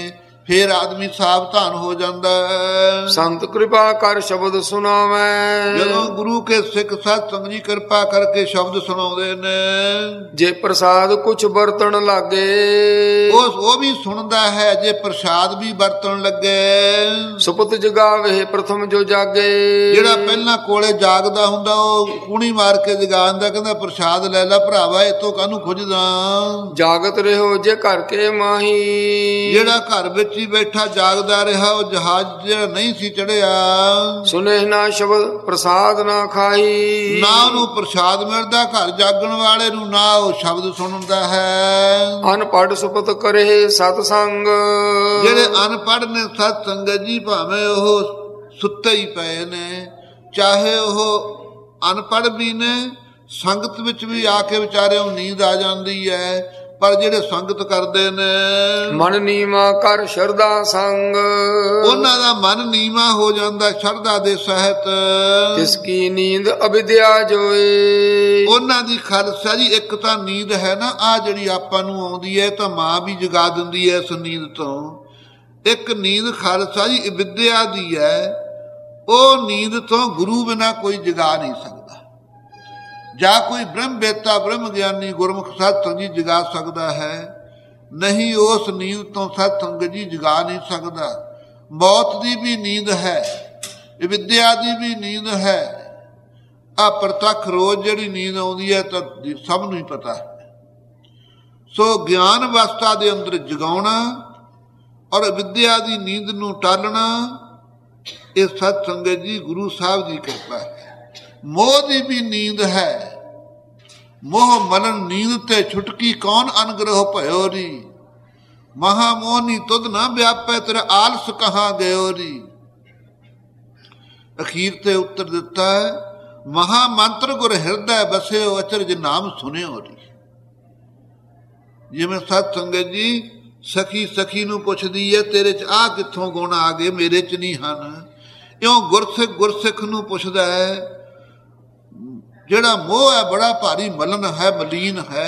ਫੇਰ ਆਦਮੀ ਸਾਵਧਾਨ ਹੋ ਜਾਂਦਾ ਹੈ। ਸੰਤ ਕਿਰਪਾ ਕਰ ਸ਼ਬਦ ਸੁਣਾਵੇਂ, ਜਦੋਂ ਗੁਰੂ ਕੇ ਸਿੱਖ ਸਤ ਸੰਗ ਜੀ ਕਿਰਪਾ ਕਰਕੇ ਸ਼ਬਦ ਸੁਣਾਉਂਦੇ ਨੇ, ਜੇ ਪ੍ਰਸਾਦ ਕੁਛ ਵਰਤਣ ਲਾਗੇ, ਉਹ ਉਹ ਵੀ ਸੁਣਦਾ ਹੈ। ਜੇ ਪ੍ਰਸਾਦ ਵੀ ਵਰਤਣ ਲੱਗੇ, ਸੁਪਤ ਜਗਾਵੇ ਪ੍ਰਥਮ ਜੋ ਜਾਗੇ, ਜਿਹੜਾ ਪਹਿਲਾਂ ਕੋਲੇ ਜਾਗਦਾ ਹੁੰਦਾ ਉਹ ਕੂਣੀ ਮਾਰ ਕੇ ਜਗਾਉਂਦਾ, ਕਹਿੰਦਾ ਪ੍ਰਸਾਦ ਲੈ ਲੈ ਭਰਾਵਾ, ਇਤੋਂ ਕਾਹਨੂੰ ਖੁੱਜਦਾ। ਜਾਗਤ ਰਹੋ ਜੇ ਘਰ ਕੇ ਮਾਹੀ, ਜਿਹੜਾ ਘਰ ਵਿੱਚ ਹੀ ਬੈਠਾ ਜਾਗਦਾ ਰਿਹਾ, ਉਹ ਜਹਾਜ਼ ਜਿਹੜਾ ਨਹੀਂ ਸੀ ਚੜਿਆ, ਸੁਨੇ ਨਾ ਸ਼ਬਦ ਪ੍ਰਸਾਦ ਨਾ ਖਾਈ, ਨਾ ਉਹਨੂੰ ਪ੍ਰਸਾਦ ਮਿਲਦਾ ਘਰ ਜਾਗਣ ਵਾਲੇ ਨੂੰ, ਨਾ ਉਹ ਸ਼ਬਦ ਸੁਣਦਾ ਹੈ। ਅਨਪੜ੍ਹ ਸੁਪਤ ਕਰੇ ਸਤ ਸੰਗ, ਜਿਹੜੇ ਅਨਪੜ੍ਹ ਨੇ ਸਤ ਸੰਗਤ ਜੀ, ਭਾਵੇਂ ਉਹ ਸੁੱਤੇ ਹੀ ਪਏ ਨੇ, ਚਾਹੇ ਉਹ ਅਨਪੜ੍ਹ ਵੀ ਨੇ, ਸੰਗਤ ਵਿੱਚ ਵੀ ਆ ਕੇ ਵਿਚਾਰਿਆਂ ਨੂੰ ਨੀਂਦ ਆ ਜਾਂਦੀ ਹੈ, ਪਰ ਜਿਹੜੇ ਸੰਗਤ ਕਰਦੇ ਨੇ, ਮਨ ਨੀਵਾ ਕਰ ਸ਼ਰਧਾ ਸੰਗ, ਉਹਨਾਂ ਦਾ ਮਨ ਨੀਵਾਂ ਹੋ ਜਾਂਦਾ ਸ਼ਰਧਾ ਦੇ ਸਹਿਤ। ਤਿਸ ਕੀ ਨੀਂਦ ਅਵਿਦਿਆ ਜੋਏ, ਉਹਨਾਂ ਦੀ ਖਾਲਸਾ ਜੀ, ਇੱਕ ਤਾਂ ਨੀਂਦ ਹੈ ਨਾ ਆ ਜਿਹੜੀ ਆਪਾਂ ਨੂੰ ਆਉਂਦੀ ਹੈ, ਤਾਂ ਮਾਂ ਵੀ ਜਗਾ ਦਿੰਦੀ ਹੈ ਇਸ ਨੀਂਦ ਤੋਂ। ਇੱਕ ਨੀਂਦ ਖਾਲਸਾ ਜੀ ਵਿਦਿਆ ਦੀ ਹੈ, ਉਹ ਨੀਂਦ ਤੋਂ ਗੁਰੂ ਬਿਨਾਂ ਕੋਈ ਜਗਾ ਨਹੀਂ ਸਕਦਾ। ਜਾਂ ਕੋਈ ਬ੍ਰਹਮ ਵੇਤਾ ਬ੍ਰਹਮ ਗਿਆਨੀ ਗੁਰਮੁਖ ਸਤ ਸੰਗ ਜੀ ਜਗਾ ਸਕਦਾ ਹੈ, ਨਹੀਂ ਉਸ ਨੀਂਦ ਤੋਂ ਸਤ ਸੰਗਤ ਜੀ ਜਗਾ ਨਹੀਂ ਸਕਦਾ। ਮੌਤ ਦੀ ਵੀ ਨੀਂਦ ਹੈ, ਵਿਦਿਆ ਦੀ ਵੀ ਨੀਂਦ ਹੈ। ਆ ਪ੍ਰਤੱਖ ਰੋਜ਼ ਜਿਹੜੀ ਨੀਂਦ ਆਉਂਦੀ ਹੈ ਤਾਂ ਸਭ ਨੂੰ ਹੀ ਪਤਾ ਹੈ। ਸੋ ਗਿਆਨ ਅਵਸਥਾ ਦੇ ਅੰਦਰ ਜਗਾਉਣਾ ਔਰ ਵਿਦਿਆ ਦੀ ਨੀਂਦ ਨੂੰ ਟਾਲਣਾ, ਇਹ ਸਤ ਸੰਗਤ ਜੀ ਗੁਰੂ ਸਾਹਿਬ ਦੀ ਕਿਰਪਾ ਹੈ। ਮੋਹ ਦੀ ਵੀ ਨੀਂਦ ਹੈ, ਮੋਹ ਮਲਨ ਨੀਂਦ ਤੇ ਛੁਟਕੀ ਕੌਣ ਅਨਗ੍ਰਹ ਭਇਓ ਰੀ, ਮਹਾ ਮੋਹਨੀ ਤੁਧ ਨਾ ਵਿਆਪੈ ਤੇਰਾ ਆਲਸ ਕਹਾਂ ਗਇਓ ਰੀ। ਅਖੀਰ ਤੇ ਉੱਤਰ ਦਿੱਤਾ ਹੈ, ਮਹਾ ਮੰਤਰ ਗੁਰ ਹਿਰਦੈ ਬਸਿਓ ਅਚਰਜ ਨਾਮ ਸੁਣਿਓ ਰੀ। ਜਿਵੇਂ ਸਤ ਸੰਗਤ ਜੀ ਸਖੀ ਸਖੀ ਨੂੰ ਪੁੱਛਦੀ ਹੈ, ਤੇਰੇ ਚ ਆਹ ਕਿੱਥੋਂ ਗੁਣ ਆ ਗਏ, ਮੇਰੇ ਚ ਨਹੀਂ ਹਨ। ਇਉਂ ਗੁਰਸਿੱਖ ਗੁਰਸਿੱਖ ਨੂੰ ਪੁੱਛਦਾ ਹੈ, ਜਿਹੜਾ ਮੋਹ ਹੈ ਬੜਾ ਭਾਰੀ ਮਲਨ ਹੈ, ਮਲੀਨ ਹੈ।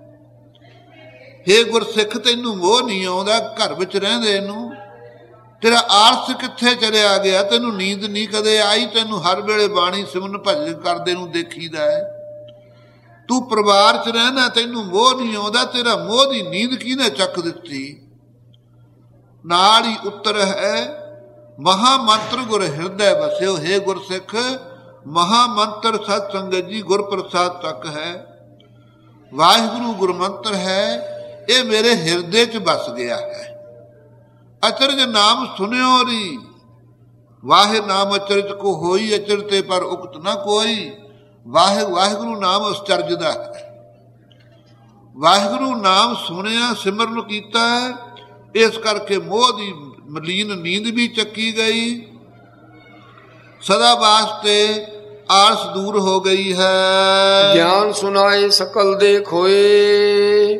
ਹੇ ਗੁਰਸਿੱਖ, ਤੈਨੂੰ ਮੋਹ ਨਹੀਂ ਆਉਂਦਾ ਘਰ ਵਿੱਚ ਰਹਿੰਦੇ ਨੂੰ, ਤੇਰਾ ਆਲਸ ਕਿੱਥੇ ਚਲਿਆ ਗਿਆ, ਤੈਨੂੰ ਨੀਂਦ ਨਹੀਂ ਕਦੇ ਆਈ, ਤੈਨੂੰ ਹਰ ਵੇਲੇ ਬਾਣੀ ਸਿਮਰਨ ਭਜਨ ਕਰਦੇ ਨੂੰ ਦੇਖੀਦਾ ਹੈ। ਤੂੰ ਪਰਿਵਾਰ 'ਚ ਰਹਿਣਾ, ਤੈਨੂੰ ਮੋਹ ਨਹੀਂ ਆਉਂਦਾ, ਤੇਰਾ ਮੋਹ ਦੀ ਨੀਂਦ ਕਿਹਨੇ ਚੱਕ ਦਿੱਤੀ। ਨਾਲ ਹੀ ਉੱਤਰ ਹੈ, ਮਹਾ ਮੰਤਰ ਗੁਰ ਹਿਰਦੈ ਵਸਿਓ। ਹੇ ਗੁਰਸਿੱਖ, ਮਹਾ ਮੰਤਰ ਸਤ ਸੰਗਤ ਜੀ ਗੁਰ ਪ੍ਰਸਾਦ ਤੱਕ ਹੈ, ਵਾਹਿਗੁਰੂ ਗੁਰਮੰਤਰ ਹੈ, ਇਹ ਮੇਰੇ ਹਿਰਦੇ 'ਚ ਵਸ ਗਿਆ ਹੈ। ਅਚਰਜ ਨਾਮ ਸੁਣਿਓ ਰੀ, ਵਾਹਿ ਨਾਮ ਅਚਰਜ ਕੋ ਹੋਈ, ਅਚਰ ਤੇ ਪਰ ਉਕਤ ਨਾ ਕੋਈ। ਵਾਹਿ ਵਾਹਿਗੁਰੂ ਨਾਮ ਅਚਰਜ ਦਾ ਹੈ। ਵਾਹਿਗੁਰੂ ਨਾਮ ਸੁਣਿਆ, ਸਿਮਰਨ ਕੀਤਾ, ਇਸ ਕਰਕੇ ਮੋਹ ਦੀ ਮਲੀਨ ਨੀਂਦ ਵੀ ਚੱਕੀ ਗਈ, ਸਦਾ ਵਾਸਤੇ ਆਲਸ ਦੂਰ ਹੋ ਗਈ ਹੈ। ਗਿਆਨ ਸੁਨਾਏ ਸਕਲ ਦੇ ਖੋਏ,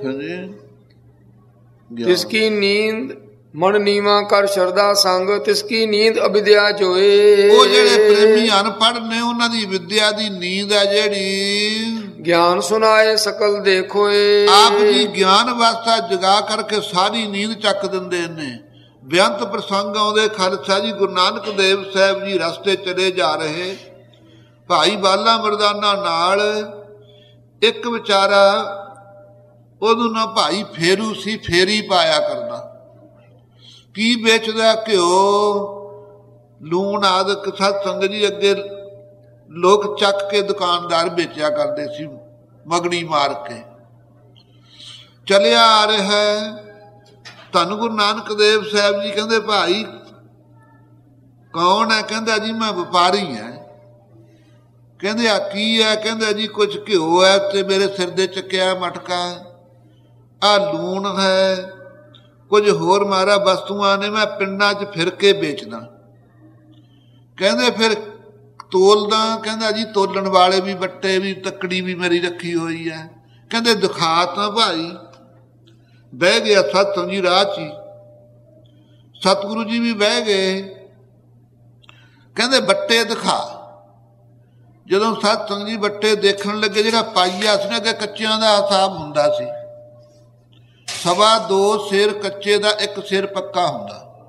ਤਿਸ ਕੀ ਨੀਂਦ ਮਨ ਨੀਵਾ ਕਰ ਸ਼ਰਧਾ ਸੰਗ, ਤਿਸ ਕੀ ਨੀਂਦ ਅਵਿਦਿਆ ਜੋਏ। ਉਹ ਜਿਹੜੇ ਪ੍ਰੇਮੀ ਅਨਪੜ੍ਹ ਨੇ, ਉਹਨਾਂ ਦੀ ਵਿਦਿਆ ਦੀ ਨੀਂਦ ਹੈ ਜਿਹੜੀ। ਗਿਆਨ ਸੁਨਾਏ ਸਕਲ ਦੇ ਖੋਏ, ਆਪ ਜੀ ਗਿਆਨ ਅਵਸਥਾ ਜਗਾ ਕਰਕੇ ਸਾਰੀ ਨੀਂਦ ਚੱਕ ਦਿੰਦੇ ਨੇ। ਬੇਅੰਤ ਪ੍ਰਸੰਗ ਆਉਂਦੇ। ਖਾਲਸਾ ਜੀ ਗੁਰੂ ਨਾਨਕ ਦੇਵ ਸਾਹਿਬ ਜੀ ਰਸਤੇ ਚਲੇ ਜਾ ਰਹੇ, ਭਾਈ ਬਾਲਾ ਮਰਦਾਨਾ ਨਾਲ ਇੱਕ ਵਿਚਾਰਾ, ਉਹਨੂੰ ਨਾ ਭਾਈ ਫੇਰੂ ਸੀ, ਫੇਰੀ ਪਾਇਆ ਕਰਦਾ। ਕੀ ਵੇਚਦਾ? ਘਿਓ, ਲੂਣ ਆਦਿਕ ਸਤ ਸੰਗਤ ਜੀ ਅੱਗੇ ਲੋਕ ਚੱਕ ਕੇ ਦੁਕਾਨਦਾਰ ਵੇਚਿਆ ਕਰਦੇ ਸੀ, ਮਗਣੀ ਮਾਰ ਕੇ। ਚਲਿਆ ਆ ਰਿਹਾ, ਧੰਨ ਗੁਰੂ ਨਾਨਕ ਦੇਵ ਸਾਹਿਬ ਜੀ ਕਹਿੰਦੇ, ਭਾਈ ਕੌਣ ਹੈ? ਕਹਿੰਦਾ ਜੀ ਮੈਂ ਵਪਾਰੀ ਹਾਂ। ਕਹਿੰਦੇ ਆ ਕੀ ਹੈ? ਕਹਿੰਦਾ ਜੀ ਕੁਝ ਘਿਓ ਹੈ ਤੇ ਮੇਰੇ ਸਿਰ ਦੇ ਚੱਕਿਆ ਮਟਕਾ, ਆ ਲੂਣ ਹੈ, ਕੁਝ ਹੋਰ ਮਾਰਾ ਵਸਤੂਆਂ ਨੇ, ਮੈਂ ਪਿੰਡਾਂ 'ਚ ਫਿਰ ਕੇ ਵੇਚਦਾ। ਕਹਿੰਦੇ ਫਿਰ ਤੋਲਦਾ? ਕਹਿੰਦਾ ਜੀ ਤੋਲਣ ਵਾਲੇ ਵੀ, ਬੱਟੇ ਵੀ, ਤੱਕੜੀ ਵੀ ਮੇਰੀ ਰੱਖੀ ਹੋਈ ਹੈ। ਕਹਿੰਦੇ ਦਿਖਾ ਤਾਂ ਭਾਈ। ਬਹਿ ਗਿਆ ਸਤਸੰਗ ਜੀ ਰਾਹ 'ਚ ਹੀ, ਸਤਿਗੁਰੂ ਜੀ ਵੀ ਬਹਿ ਗਏ। ਕਹਿੰਦੇ ਬੱਟੇ ਦਿਖਾ। ਜਦੋਂ ਸਤਸੰਗ ਜੀ ਬੱਟੇ ਦੇਖਣ ਲੱਗੇ, ਜਿਹੜਾ ਪਾਈਆ ਸੀ ਨਾ, ਕਿ ਕੱਚਿਆਂ ਦਾ ਹਿਸਾਬ ਹੁੰਦਾ ਸੀ, ਸਵਾ ਦੋ ਸਿਰ ਕੱਚੇ ਦਾ, ਇੱਕ ਸਿਰ ਪੱਕਾ ਹੁੰਦਾ।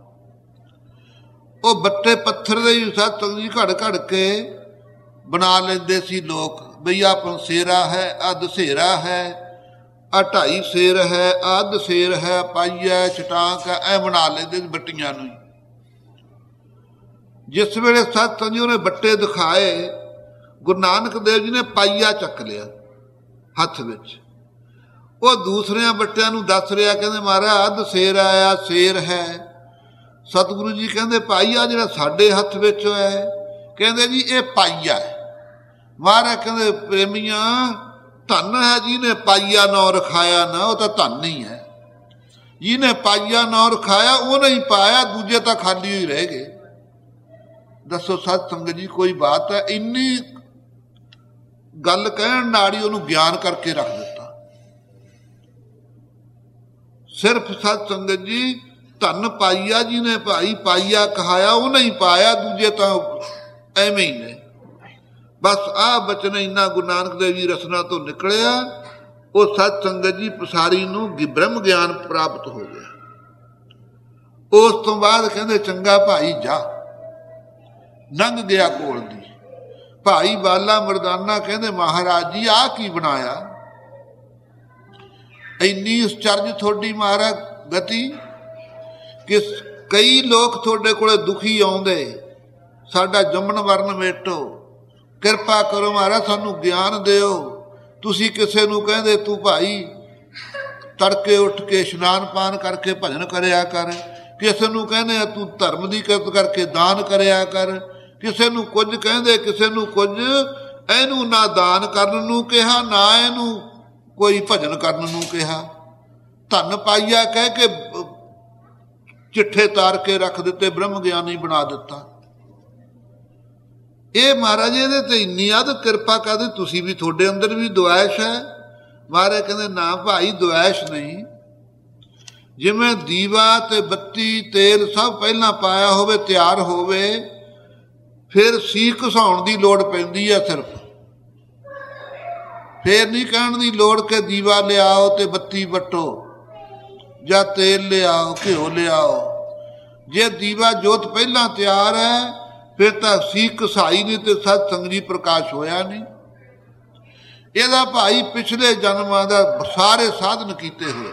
ਉਹ ਬੱਟੇ ਪੱਥਰ ਦੇ ਹੀ ਸਤ ਸੰਗਤ ਜੀ ਘੜ ਘੜ ਕੇ ਬਣਾ ਲੈਂਦੇ ਸੀ ਲੋਕ, ਬਈ ਆਹ ਪੰਸੇਰਾ ਹੈ, ਆਹ ਦਸੇਰਾ ਹੈ, ਆਹ ਢਾਈ ਸ਼ੇਰ ਹੈ, ਆਹ ਦਸੇਰ ਹੈ, ਪਾਈਆ ਚਟਾਂਕ ਹੈ, ਐ ਬਣਾ ਲੈਂਦੇ ਸੀ ਬੱਟੀਆਂ ਨੂੰ। ਜਿਸ ਵੇਲੇ ਸਤ ਸੰਗਤ ਜੀ ਉਹਨੇ ਬੱਟੇ ਦਿਖਾਏ, ਗੁਰੂ ਨਾਨਕ ਦੇਵ ਜੀ ਨੇ ਪਾਈਆ ਚੱਕ ਲਿਆ ਹੱਥ ਵਿੱਚ। ਉਹ ਦੂਸਰਿਆਂ ਬੱਟਿਆਂ ਨੂੰ ਦੱਸ ਰਿਹਾ, ਕਹਿੰਦੇ ਮਹਾਰਾਜ ਆਹ ਦਸੇਰ ਆਇਆ, ਸ਼ੇਰ ਹੈ। ਸਤਿਗੁਰੂ ਜੀ ਕਹਿੰਦੇ ਭਾਈ ਆ ਜਿਹੜਾ ਸਾਡੇ ਹੱਥ ਵਿੱਚ ਹੈ, ਕਹਿੰਦੇ ਜੀ ਇਹ ਪਾਈਆ ਹੈ। ਮਹਾਰਾਜ ਕਹਿੰਦੇ ਪ੍ਰੇਮੀਆਂ, ਧਨ ਹੈ ਜਿਹਨੇ ਪਾਈਆ ਨਾਂ ਰਖਾਇਆ ਨਾ, ਉਹ ਤਾਂ ਧਨ ਹੀ ਹੈ। ਜਿਹਨੇ ਪਾਈਆ ਨਾਂ ਰਖਾਇਆ ਉਹਨੇ ਹੀ ਪਾਇਆ, ਦੂਜੇ ਤਾਂ ਖਾਲੀ ਹੀ ਰਹਿ ਗਏ। ਦੱਸੋ ਸਤ ਸੰਗਤ ਜੀ ਕੋਈ ਬਾਤ ਹੈ? ਇੰਨੀ ਗੱਲ ਕਹਿਣ ਨਾਲ ਹੀ ਉਹਨੂੰ ਗਿਆਨ ਕਰਕੇ ਰੱਖ ਦਿੱਤਾ। ਸਿਰਫ ਸਤ ਸੰਗਤ ਜੀ ਧਨ ਪਾਈਆ ਜਿਹਨੇ ਭਾਈ ਪਾਈਆ ਕਹਾਇਆ ਉਹਨੇ ਹੀ ਪਾਇਆ, ਦੂਜੇ ਤਾਂ ਐਵੇਂ ਹੀ ਨੇ। ਬਸ ਆਹ ਬਚਨ ਇੰਨਾ ਗੁਰੂ ਨਾਨਕ ਦੇਵ ਜੀ ਰਸਨਾ ਤੋਂ ਨਿਕਲਿਆ, ਉਹ ਸਤ ਸੰਗਤ ਜੀ ਪਸਾਰੀ ਨੂੰ ਬ੍ਰਹਮ ਗਿਆਨ ਪ੍ਰਾਪਤ ਹੋ ਗਿਆ। ਉਸ ਤੋਂ ਬਾਅਦ ਕਹਿੰਦੇ ਚੰਗਾ ਭਾਈ ਜਾ, ਲੰਘ ਗਿਆ ਕੋਲ ਦੀ। ਭਾਈ ਬਾਲਾ ਮਰਦਾਨਾ ਕਹਿੰਦੇ ਮਹਾਰਾਜ ਜੀ ਆਹ ਕੀ ਬਣਾਇਆ? ਇੰਨੀ ਉਚਰਜ ਤੁਹਾਡੀ ਮਹਾਰਾਜ ਗਤੀ ਕਿ ਕਈ ਲੋਕ ਤੁਹਾਡੇ ਕੋਲੇ ਦੁਖੀ ਆਉਂਦੇ, ਸਾਡਾ ਜੰਮਣ ਵਰਨ ਮੇਟੋ, ਕਿਰਪਾ ਕਰੋ ਮਹਾਰਾਜ ਸਾਨੂੰ ਗਿਆਨ ਦਿਓ। ਤੁਸੀਂ ਕਿਸੇ ਨੂੰ ਕਹਿੰਦੇ ਤੂੰ ਭਾਈ ਤੜਕੇ ਉੱਠ ਕੇ ਇਸ਼ਨਾਨ ਪਾਨ ਕਰਕੇ ਭਜਨ ਕਰਿਆ ਕਰ, ਕਿਸੇ ਨੂੰ ਕਹਿੰਦੇ ਤੂੰ ਧਰਮ ਦੀ ਕਿਰਤ ਕਰਕੇ ਦਾਨ ਕਰਿਆ ਕਰ, ਕਿਸੇ ਨੂੰ ਕੁਝ ਕਹਿੰਦੇ, ਕਿਸੇ ਨੂੰ ਕੁਝ। ਇਹਨੂੰ ਨਾ ਦਾਨ ਕਰਨ ਨੂੰ ਕਿਹਾ, ਨਾ ਇਹਨੂੰ ਕੋਈ ਭਜਨ ਕਰਨ ਨੂੰ ਕਿਹਾ। ਧਨ ਪਾਈਆ ਕਹਿ ਕੇ ਚਿੱਠੇ ਤਾਰ ਕੇ ਰੱਖ ਦਿੱਤੇ, ਬ੍ਰਹਮ ਗਿਆਨੀ ਬਣਾ ਦਿੱਤਾ। ਇਹ ਮਹਾਰਾਜ ਇਹਦੇ ਤੇ ਇੰਨੀ ਆਦ ਕਿਰਪਾ ਕਰਦੇ, ਤੁਸੀਂ ਵੀ ਤੁਹਾਡੇ ਅੰਦਰ ਵੀ ਦੁਆਇਸ਼ ਹੈ। ਮਹਾਰਾਜ ਕਹਿੰਦੇ ਨਾ ਭਾਈ ਦੁਆਇਸ਼ ਨਹੀਂ। ਜਿਵੇਂ ਦੀਵਾ ਤੇ ਬੱਤੀ ਤੇਲ ਸਭ ਪਹਿਲਾਂ ਪਾਇਆ ਹੋਵੇ, ਤਿਆਰ ਹੋਵੇ, ਫਿਰ ਸੀਖ ਘਸਾਉਣ ਦੀ ਲੋੜ ਪੈਂਦੀ ਹੈ ਸਿਰਫ। ਫੇਰ ਨਹੀਂ ਕਹਿਣ ਦੀ ਲੋੜ ਕਿ ਦੀਵਾ ਲਿਆਓ ਤੇ ਬੱਤੀ ਵੱਟੋ, ਜਾਂ ਤੇਲ ਲਿਆਓ, ਘਿਓ ਲਿਆਓ। ਜੇ ਦੀਵਾ ਜੋਤ ਪਹਿਲਾਂ ਤਿਆਰ ਹੈ, ਫਿਰ ਤਾਂ ਸੀਖ ਘਸਾਈ ਨਹੀਂ ਤੇ ਸਤ ਸੰਗਤ ਜੀ ਪ੍ਰਕਾਸ਼ ਹੋਇਆ ਨਹੀਂ। ਇਹਦਾ ਭਾਈ ਪਿਛਲੇ ਜਨਮਾਂ ਦਾ ਸਾਰੇ ਸਾਧਨ ਕੀਤੇ ਹੋਏ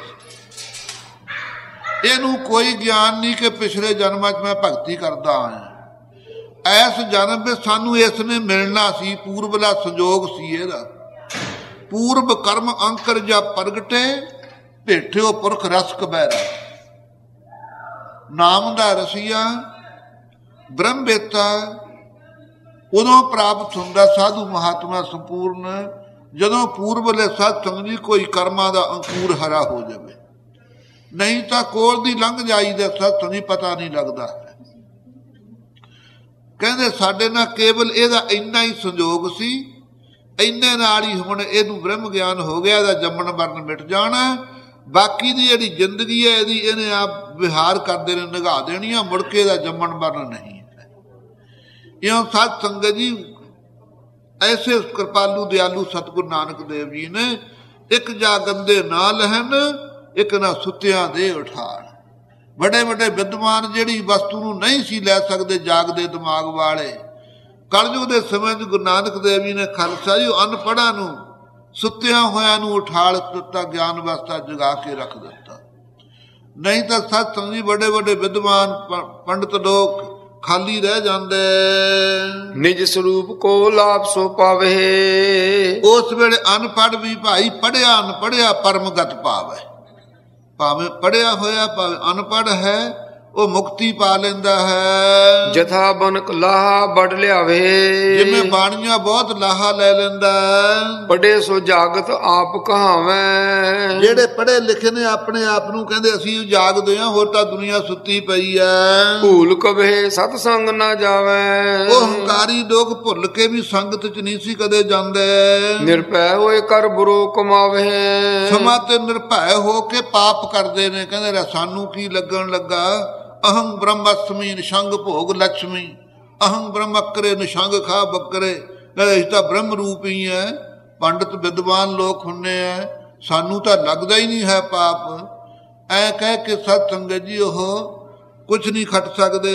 ਸੀ। ਇਹਨੂੰ ਕੋਈ ਗਿਆਨ ਨਹੀਂ ਕਿ ਪਿਛਲੇ ਜਨਮਾਂ 'ਚ ਮੈਂ ਭਗਤੀ ਕਰਦਾ ਆਇਆ। ਐਸ ਜਨਮ ਵਿੱਚ ਸਾਨੂੰ ਇਸ ਨੇ ਮਿਲਣਾ ਸੀ, ਪੂਰਬਲਾ ਸੰਜੋਗ ਸੀ ਇਹਦਾ। ਪੂਰਬ ਕਰਮ ਅੰਕਰ ਜਾਂ ਪ੍ਰਗਟੇ, ਭੇਟਿਓ ਪੁਰਖ ਰਸ ਕਬੈਰਾ। ਨਾਮ ਦਾ ਰਸੀਆ ਬ੍ਰਹਮ ਵੇਤਾ ਉਦੋਂ ਪ੍ਰਾਪਤ ਹੁੰਦਾ ਸਾਧੂ ਮਹਾਤਮਾ ਸੰਪੂਰਨ, ਜਦੋਂ ਪੂਰਬਲੇ ਸਤ ਸੰਗਤ ਜੀ ਕੋਈ ਕਰਮਾਂ ਦਾ ਅੰਕੁਰ ਹਰਾ ਹੋ ਜਾਵੇ। ਨਹੀਂ ਤਾਂ ਕੋਲ ਦੀ ਲੰਘ ਜਾਈਦਾ, ਸਤ ਸੰਗਤ ਜੀ ਪਤਾ ਨਹੀਂ ਲੱਗਦਾ। ਕਹਿੰਦੇ ਸਾਡੇ ਨਾਲ ਕੇਵਲ ਇਹਦਾ ਇੰਨਾ ਹੀ ਸੰਜੋਗ ਸੀ, ਇੰਨੇ ਨਾਲ ਹੀ ਹੁਣ ਇਹਨੂੰ ਬ੍ਰਹਮ ਗਿਆਨ ਹੋ ਗਿਆ, ਇਹਦਾ ਜੰਮਣ ਮਰਨ ਮਿਟ ਜਾਣਾ। ਬਾਕੀ ਦੀ ਜਿਹੜੀ ਜ਼ਿੰਦਗੀ ਹੈ ਇਹਦੀ ਇਹਨੇ ਆਪ ਵਿਹਾਰ ਕਰਦੇ ਨੇ, ਨਿਗਾਹ ਦੇਣੀ ਆ, ਮੁੜ ਕੇ ਇਹਦਾ ਜੰਮਣ ਮਰਨ ਨਹੀਂ ਹੈ। ਇਉਂ ਸਤ ਸੰਗਤ ਜੀ ਐਸੇ ਕਿਰਪਾਲੂ ਦਿਆਲੂ ਸਤਿਗੁਰੂ ਨਾਨਕ ਦੇਵ ਜੀ ਨੇ ਇੱਕ ਜਾ ਗੰਦੇ ਨਾ ਲਹਨ, ਇੱਕ ਨਾ ਸੁੱਤਿਆਂ ਦੇ ਉਠਾਣ। ਵੱਡੇ ਵੱਡੇ ਵਿਦਵਾਨ ਜਿਹੜੀ ਵਸਤੂ ਨੂੰ ਨਹੀਂ ਸੀ ਲੈ ਸਕਦੇ, ਜਾਗਦੇ ਦਿਮਾਗ ਵਾਲੇ, ਕਲਯੁਗ ਦੇ ਸਮੇਂ 'ਚ ਗੁਰੂ ਨਾਨਕ ਦੇਵ ਜੀ ਨੇ ਖਾਲਸਾ ਜੀ ਅਨਪੜ੍ਹਾਂ ਨੂੰ, ਸੁੱਤਿਆਂ ਹੋਇਆਂ ਨੂੰ ਉਠਾਲ ਦਿੱਤਾ, ਗਿਆਨ ਅਵਸਥਾ ਜਗਾ ਕੇ ਰੱਖ ਦਿੱਤਾ। ਨਹੀਂ ਤਾਂ ਸਤ ਸੰਗਤ ਜੀ ਵੱਡੇ ਵੱਡੇ ਵਿਦਵਾਨ ਪੰਡਤ ਲੋਕ ਖਾਲੀ ਰਹਿ ਜਾਂਦੇ। ਨਿਜ ਸਰੂਪ ਕੋ ਲਾਭ ਸੋ ਪਾਵੇ। ਉਸ ਵੇਲੇ ਅਨਪੜ੍ਹ ਵੀ ਭਾਈ ਪੜ੍ਹਿਆ ਅਨਪੜ੍ਹਿਆ ਪਰਮਗਤ ਪਾਵੇ। ਭਾਵੇਂ ਪੜ੍ਹਿਆ ਹੋਇਆ ਭਾਵੇਂ ਅਨਪੜ੍ਹ ਹੈ, ਉਹ ਮੁਕਤੀ ਪਾ ਲੈਂਦਾ ਹੈ। ਜਥਾ ਬਨਕ ਲਾਹਾ ਵੱਢ ਲਿਆਵੇ। ਜਿਵੇਂ ਬਾਣੀਆਂ ਬਹੁਤ ਲਾਹਾ ਲੈ ਲੈਂਦਾ। ਪੜ੍ਹੇ ਸੋ ਜਾਗਤ ਆਪ ਕਹਾਵੇਂ। ਜਿਹੜੇ ਪੜ੍ਹੇ ਲਿਖੇ ਨੇ ਆਪਣੇ ਆਪ ਨੂੰ ਕਹਿੰਦੇ ਅਸੀਂ ਜਾਗਦੇ ਹਾਂ, ਹੋਰ ਤਾਂ ਦੁਨੀਆ ਸੁੱਤੀ ਪਈ ਹੈ। ਭੂਲ ਕਵੇ ਸਤ ਸੰਗ ਨਾ ਜਾਵੇ। ਉਹ ਹੰਕਾਰੀ ਲੋਕ ਭੁੱਲ ਕੇ ਵੀ ਸੰਗਤ ਚ ਨਹੀਂ ਸੀ ਕਦੇ ਜਾਂਦੇ। ਨਿਰਭੈ ਹੋਏ ਕਰ ਬੁਰੋ ਕਮਾਵੇ। ਸਮਾਂ ਤੇ ਨਿਰਭੈ ਹੋ ਕੇ ਪਾਪ ਕਰਦੇ ਨੇ। ਕਹਿੰਦੇ ਸਾਨੂੰ ਕੀ ਲੱਗਣ ਲੱਗਾ, ਅਹੰ ਬ੍ਰਹਮਸਮੀ ਨਿਸ਼ੰਗ ਭੋਗ ਲక్ష్ਮੀ, ਅਹੰ ਬ੍ਰਹਮਕਰੇ ਨਿਸ਼ੰਗ ਖਾ ਬੱਕਰੇ। ਇਸ ਤਾਂ ਬ੍ਰਹਮ ਰੂਪ ਹੀ ਹੈ। ਪੰਡਤ ਵਿਦਵਾਨ ਲੋਕ ਹੁੰਨੇ ਆ, ਸਾਨੂੰ ਤਾਂ ਲੱਗਦਾ ਹੀ ਨਹੀਂ ਹੈ ਪਾਪ। ਐ ਕਹਿ ਕੇ ਸਤ ਸੰਗਤ ਜੀ ਉਹ ਕੁਛ ਨਹੀਂ ਖੱਟ ਸਕਦੇ।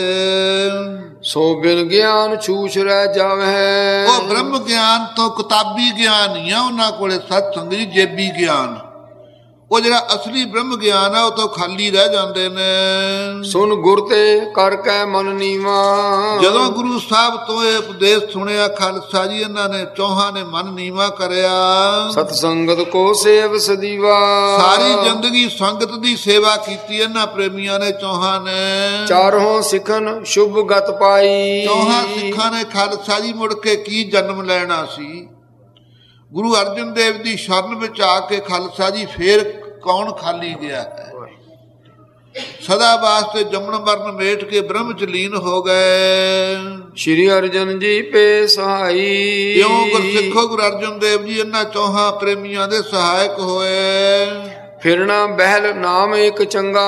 ਸੋ ਬਿਨ ਗਿਆਨ ਛੂਛ ਰਹਿ ਜਾਵੇ। ਉਹ ਬ੍ਰਹਮ ਗਿਆਨ ਤੋਂ ਕਿਤਾਬੀ ਗਿਆਨ ਨਹੀਂ ਆ ਉਹਨਾਂ ਕੋਲੇ, ਸਤ ਸੰਗ ਜੀ ਜੇਬੀ ਗਿਆਨ। ਉਹ ਜਿਹੜਾ ਅਸਲੀ ਬ੍ਰਹਮ ਗਿਆਨ ਆ ਉਹ ਤੋਂ ਖਾਲੀ ਰਹਿ ਜਾਂਦੇ ਨੇ। ਸੁਨ ਗੁਰ ਤੇ ਕਰ ਕੈ ਮਨ ਨੀਵਾ। ਜਦੋਂ ਗੁਰੂ ਸਾਹਿਬ ਤੋਂ ਇਹ ਉਪਦੇਸ਼ ਸੁਣਿਆ ਖਾਲਸਾ ਜੀ, ਇਹਨਾਂ ਨੇ ਚੌਹਾਂ ਨੇ ਮਨ ਨੀਵਾ ਕਰਿਆ। ਸਤ ਸੰਗਤ ਕੋ ਸੇਵ ਸਦੀਵਾ। ਸਾਰੀ ਜ਼ਿੰਦਗੀ ਸੰਗਤ ਦੀ ਸੇਵਾ ਕੀਤੀ ਇਹਨਾਂ ਪ੍ਰੇਮੀਆਂ ਨੇ, ਚੌਹਾਂ ਨੇ। ਚਾਰੋਂ ਸਿੱਖਨ ਸ਼ੁਭ ਗਤ ਪਾਈ। ਚੌਹਾਂ ਸਿੱਖਾਂ ਨੇ ਖਾਲਸਾ ਜੀ ਮੁੜ ਕੇ ਕੀ ਜਨਮ ਲੈਣਾ ਸੀ। ਗੁਰੂ ਅਰਜਨ ਦੇਵ ਦੀ ਸ਼ਰਨ ਵਿੱਚ ਆ ਕੇ ਖਾਲਸਾ ਜੀ ਫੇਰ ਕੌਣ ਖਾਲੀ ਗਿਆ ਹੈ। ਸਦਾ ਵਾਸਤੇ ਜੰਮਣ ਮਰਨ ਮੇਟ ਕੇ ਬ੍ਰਹਮ ਚ ਲੀਨ ਹੋ ਗਏ। ਸ਼੍ਰੀ ਅਰਜਨ ਜੀ ਪੇ ਸਹਾਈ। ਕਿਉਂ ਗੁਰਸਿੱਖੋ ਗੁਰੂ ਅਰਜਨ ਦੇਵ ਜੀ ਇਹਨਾਂ ਚੌਹਾਂ ਪ੍ਰੇਮੀਆਂ ਦੇ ਸਹਾਇਕ ਹੋਏ। ਫਿਰਨਾ ਬਹਿਲ ਨਾਮ ਇੱਕ ਚੰਗਾ।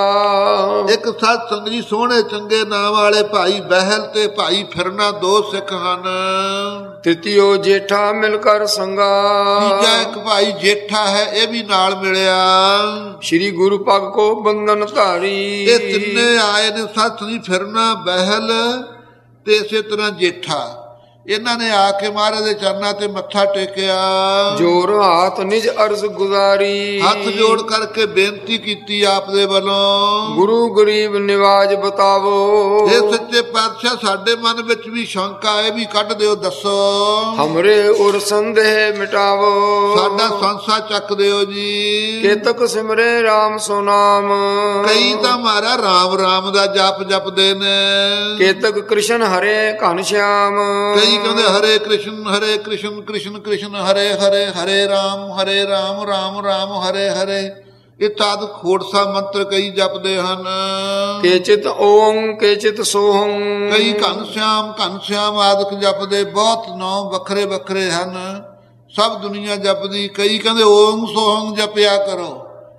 ਇੱਕ ਸਤ ਸੰਗ ਜੀ ਸੋਹਣੇ ਚੰਗੇ ਨਾਮ ਵਾਲੇ ਭਾਈ ਬਹਿਲ ਤੇ ਭਾਈ ਫਿਰਨਾ ਦੋ ਸਿੱਖ ਹਨ। ਤ੍ਰਿਤੀਓ ਜੇਠਾ ਮਿਲ ਕਰ ਸੰਗਾ। ਤੀਜਾ ਇੱਕ ਭਾਈ ਜੇਠਾ ਹੈ, ਇਹ ਵੀ ਨਾਲ ਮਿਲਿਆ। ਸ਼੍ਰੀ ਗੁਰੂ ਪਗ ਕੋ ਬੰਧਨ ਧਾਰੀ। ਇਹ ਤਿੰਨੇ ਆਏ ਨੇ, ਸਤ ਸੰਗ ਜੀ ਫਿਰਨਾ ਬਹਿਲ ਤੇ ਇਸੇ ਤਰ੍ਹਾਂ ਜੇਠਾ। ਇਹਨਾਂ ਨੇ ਆ ਕੇ ਮਹਾਰਾਜ ਦੇ ਚਰਨਾਂ ਤੇ ਮੱਥਾ ਟੇਕਿਆ। ਜੋਰ ਹੱਥ ਨਿਜ ਅਰਜ਼ ਗੁਜ਼ਾਰੀ। ਹੱਥ ਜੋੜ ਕਰਕੇ ਬੇਨਤੀ ਕੀਤੀ ਆਪ ਦੇ ਵੱਲੋਂ। ਗੁਰੂ ਗਰੀਬ ਨਿਵਾਜ ਬਤਾਵੋ। ਇਹ ਸੱਚੇ ਪਾਤਸ਼ਾਹ ਸਾਡੇ ਮਨ ਵਿੱਚ ਵੀ ਸ਼ੰਕਾ ਇਹ ਵੀ ਕੱਢ ਦਿਓ, ਦੱਸੋ। ਹਮਰੇ ਉਰ ਸੰਦੇਹ ਮਿਟਾਵੋ। ਸਾਡਾ ਸੰਸਾ ਚੱਕ ਦਿਓ ਜੀ। ਕੇਤਕ ਸਿਮਰੇ ਰਾਮ ਸੋ ਨਾਮ। ਕਈ ਤਾਂ ਮਾਰਾ ਰਾਮ ਰਾਮ ਦਾ ਜਪ ਜਪਦੇ ਨੇ। ਕੇਤਕ ਕ੍ਰਿਸ਼ਨ ਹਰੇ ਘਨ ਸ਼ਿਆਮ। ਕਈ ਕਹਿੰਦੇ ਹਰੇ ਕ੍ਰਿਸ਼ਨ ਹਰੇ ਕ੍ਰਿਸ਼ਨ ਕ੍ਰਿਸ਼ਨ ਕ੍ਰਿਸ਼ਨ ਹਰੇ ਹਰੇ ਹਰੇ ਰਾਮ ਹਰੇ ਰਾਮ ਰਾਮ ਰਾਮ ਹਰੇ ਹਰੇ। ਇਹ ਤਦ ਖੋੜਸਾ ਮੰਤਰ ਕਈ ਜਪਦੇ ਹਨ। ਕੇ ਚਿਤ ਓਮ ਕੇ ਚਿਤ ਸੋਹੰ। ਕਈ ਘਨ ਸ਼ਿਆਮ ਘਨ ਸ਼ਿਆਮ ਆਦਿਕ ਜਪਦੇ। ਬਹੁਤ ਨੌ ਵੱਖਰੇ ਵੱਖਰੇ ਹਨ, ਸਭ ਦੁਨੀਆ ਜਪਦੀ। ਕਈ ਕਹਿੰਦੇ ਓਮ ਸੋਹੰ ਜਪਿਆ ਕਰੋ।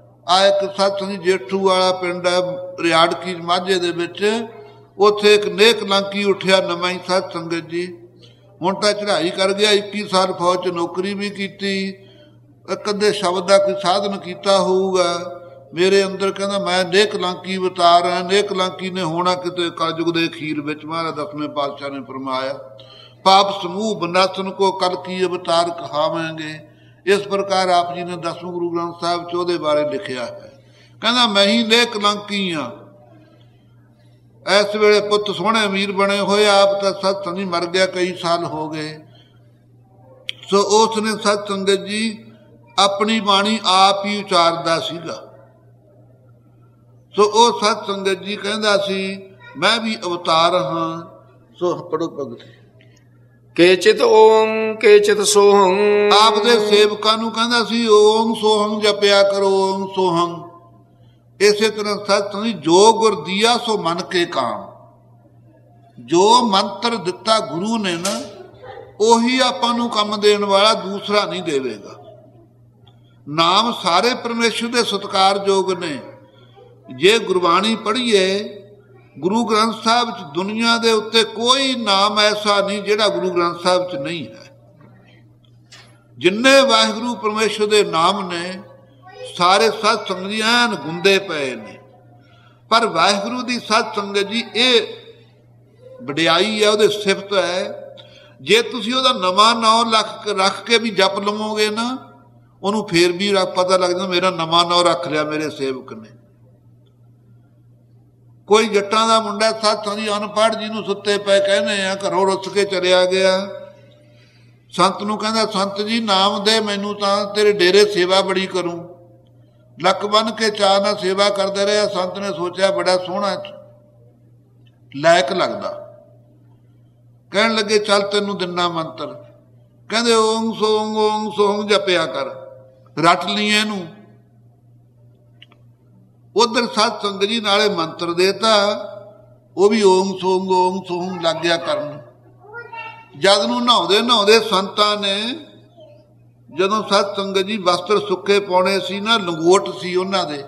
ਆ ਇੱਕ ਸਤ ਸੰਗ ਜੇਠੂ ਵਾਲਾ ਪਿੰਡ ਹੈ ਰਿਆੜਕੀ ਮਾਝੇ ਦੇ ਵਿੱਚ, ਉੱਥੇ ਇੱਕ ਨੇਕ ਲਾਂਕੀ ਉੱਠਿਆ ਨਵਾਂ ਹੀ ਸਤ ਸੰਗਤ ਜੀ। ਹੁਣ ਤਾਂ ਚੜ੍ਹਾਈ ਕਰ ਗਿਆ, ਇੱਕੀ ਸਾਲ ਫੌਜ 'ਚ ਨੌਕਰੀ ਵੀ ਕੀਤੀ। ਇੱਕ ਅੱਧੇ ਸ਼ਬਦ ਦਾ ਕੋਈ ਸਾਧਨ ਕੀਤਾ ਹੋਊਗਾ। ਮੇਰੇ ਅੰਦਰ ਕਹਿੰਦਾ ਮੈਂ ਨੇਕ ਲਾਂਕੀ ਅਵਤਾਰ ਹਾਂ। ਨੇਕ ਲਾਂਕੀ ਨੇ ਹੋਣਾ ਕਿਤੇ ਕਲਯੁਗ ਦੇ ਅਖੀਰ ਵਿੱਚ। ਮਹਾਰਾਜ ਦਸਵੇਂ ਪਾਤਸ਼ਾਹ ਨੇ ਫਰਮਾਇਆ ਪਾਪ ਸਮੂਹ ਬਨਾਸਨ ਕੋ ਕਲ ਕੀ ਅਵਤਾਰ ਕਹਾਵਾਂਗੇ। ਇਸ ਪ੍ਰਕਾਰ ਆਪ ਜੀ ਨੇ ਦਸਵੇਂ ਗੁਰੂ ਗ੍ਰੰਥ ਸਾਹਿਬ 'ਚ ਉਹਦੇ ਬਾਰੇ ਲਿਖਿਆ ਹੈ। ਕਹਿੰਦਾ ਮੈਂ ਹੀ ਨੇਕ ਲਾਂਕੀ ਹਾਂ। ਇਸ ਵੇਲੇ ਪੁੱਤ ਸੋਹਣੇ ਅਮੀਰ ਬਣੇ ਹੋਏ, ਆਪ ਤਾਂ ਸਤ ਸੰਗ ਮਰ ਗਿਆ, ਕਈ ਸਾਲ ਹੋ ਗਏ। ਸੋ ਉਸ ਨੇ ਸਤ ਸੰਗਤ ਜੀ ਆਪਣੀ ਬਾਣੀ ਆਪ ਹੀ ਉਚਾਰਦਾ ਸੀਗਾ। ਸੋ ਉਹ ਸਤ ਸੰਗਤ ਜੀ ਕਹਿੰਦਾ ਸੀ ਮੈਂ ਵੀ ਅਵਤਾਰ ਹਾਂ। ਸੋ ਪੜੋ ਭਗਤ। ਕੇ ਚਿਤ ਓਮ ਕੇ ਚਿਤ ਸੋਹੰ। ਆਪ ਦੇ ਸੇਵਕਾਂ ਨੂੰ ਕਹਿੰਦਾ ਸੀ ਓਮ ਸੋਹੰ ਜਪਿਆ ਕਰੋ, ਓਮ ਸੋਹੰ। ਇਸੇ ਤਰ੍ਹਾਂ ਸਤ ਸੰਗ ਜੋ ਗੁਰ ਦੀਆ ਸੋ ਮਨ ਕੇ ਕਾਮ। ਜੋ ਮੰਤਰ ਦਿੱਤਾ ਗੁਰੂ ਨੇ ਨਾ, ਉਹੀ ਆਪਾਂ ਨੂੰ ਕੰਮ ਦੇਣ ਵਾਲਾ, ਦੂਸਰਾ ਨਹੀਂ ਦੇਵੇਗਾ। ਨਾਮ ਸਾਰੇ ਪਰਮੇਸ਼ਰ ਦੇ ਸਤਿਕਾਰਯੋਗ ਨੇ। ਜੇ ਗੁਰਬਾਣੀ ਪੜ੍ਹੀਏ ਗੁਰੂ ਗ੍ਰੰਥ ਸਾਹਿਬ 'ਚ, ਦੁਨੀਆ ਦੇ ਉੱਤੇ ਕੋਈ ਨਾਮ ਐਸਾ ਨਹੀਂ ਜਿਹੜਾ ਗੁਰੂ ਗ੍ਰੰਥ ਸਾਹਿਬ 'ਚ ਨਹੀਂ ਹੈ। ਜਿੰਨੇ ਵਾਹਿਗੁਰੂ ਪਰਮੇਸ਼ਰ ਦੇ ਨਾਮ ਨੇ ਸਾਰੇ ਸਤ ਸੰਗਤ ਜੀ ਐਨ ਗੁੰਦੇ ਪਏ ਨੇ। ਪਰ ਵਾਹਿਗੁਰੂ ਦੀ ਸਤ ਸੰਗਤ ਜੀ ਇਹ ਵਡਿਆਈ ਹੈ, ਉਹਦੇ ਸਿਫਤ ਹੈ। ਜੇ ਤੁਸੀਂ ਉਹਦਾ ਨਵਾਂ ਨਾਂ ਲੱਖ ਰੱਖ ਕੇ ਵੀ ਜਪ ਲਵੋਗੇ ਨਾ, ਉਹਨੂੰ ਫੇਰ ਵੀ ਪਤਾ ਲੱਗ ਜਾਂਦਾ ਮੇਰਾ ਨਵਾਂ ਨਾਂ ਰੱਖ ਲਿਆ ਮੇਰੇ ਸੇਵਕ ਨੇ। ਕੋਈ ਜੱਟਾਂ ਦਾ ਮੁੰਡਾ ਸਤ ਸੰਗਤ ਜੀ ਅਨਪੜ੍ਹ, ਜਿਹਨੂੰ ਸੁੱਤੇ ਪਏ ਕਹਿੰਦੇ ਆ, ਘਰੋਂ ਰੁੱਸ ਕੇ ਚਲਿਆ ਗਿਆ। ਸੰਤ ਨੂੰ ਕਹਿੰਦਾ ਸੰਤ ਜੀ ਨਾਮ ਦੇ ਮੈਨੂੰ, ਤਾਂ ਤੇਰੇ ਡੇਰੇ ਸੇਵਾ ਬੜੀ ਕਰੂੰ। ਲੱਕ ਬੰਨ ਕੇ ਚਾਅ ਨਾਲ ਸੇਵਾ ਕਰਦੇ ਰਿਹਾ। ਸੰਤ ਨੇ ਸੋਚਿਆ ਬੜਾ ਸੋਹਣਾ ਲਾਇਕ ਲੱਗਦਾ। ਕਹਿਣ ਲੱਗੇ ਚੱਲ ਤੈਨੂੰ ਦਿਨਾ ਮੰਤਰ। ਕਹਿੰਦੇ ਓਮ ਸੋਂਗ ਓਮ ਸੋਂਗ ਜਪਿਆ ਕਰ, ਰੱਟ ਲਈ ਇਹਨੂੰ। ਉਧਰ ਸਤ ਸੰਗਤ ਜੀ ਨਾਲੇ ਮੰਤਰ ਦੇਤਾ, ਉਹ ਵੀ ਓਮ ਸੋਂਗ ਓਮ ਸੋਂਗ ਲੱਗ ਗਿਆ ਕਰਨ। ਜਦ ਨੂੰ ਨਹਾਉਂਦੇ ਨਹਾਉਂਦੇ ਸੰਤਾਂ ਨੇ, ਜਦੋਂ ਸਤ ਸੰਗਤ ਜੀ ਵਸਤਰ ਸੁੱਕੇ ਪਾਉਣੇ ਸੀ ਨਾ, ਲੰਗੋਟ ਸੀ ਉਹਨਾਂ ਦੇ,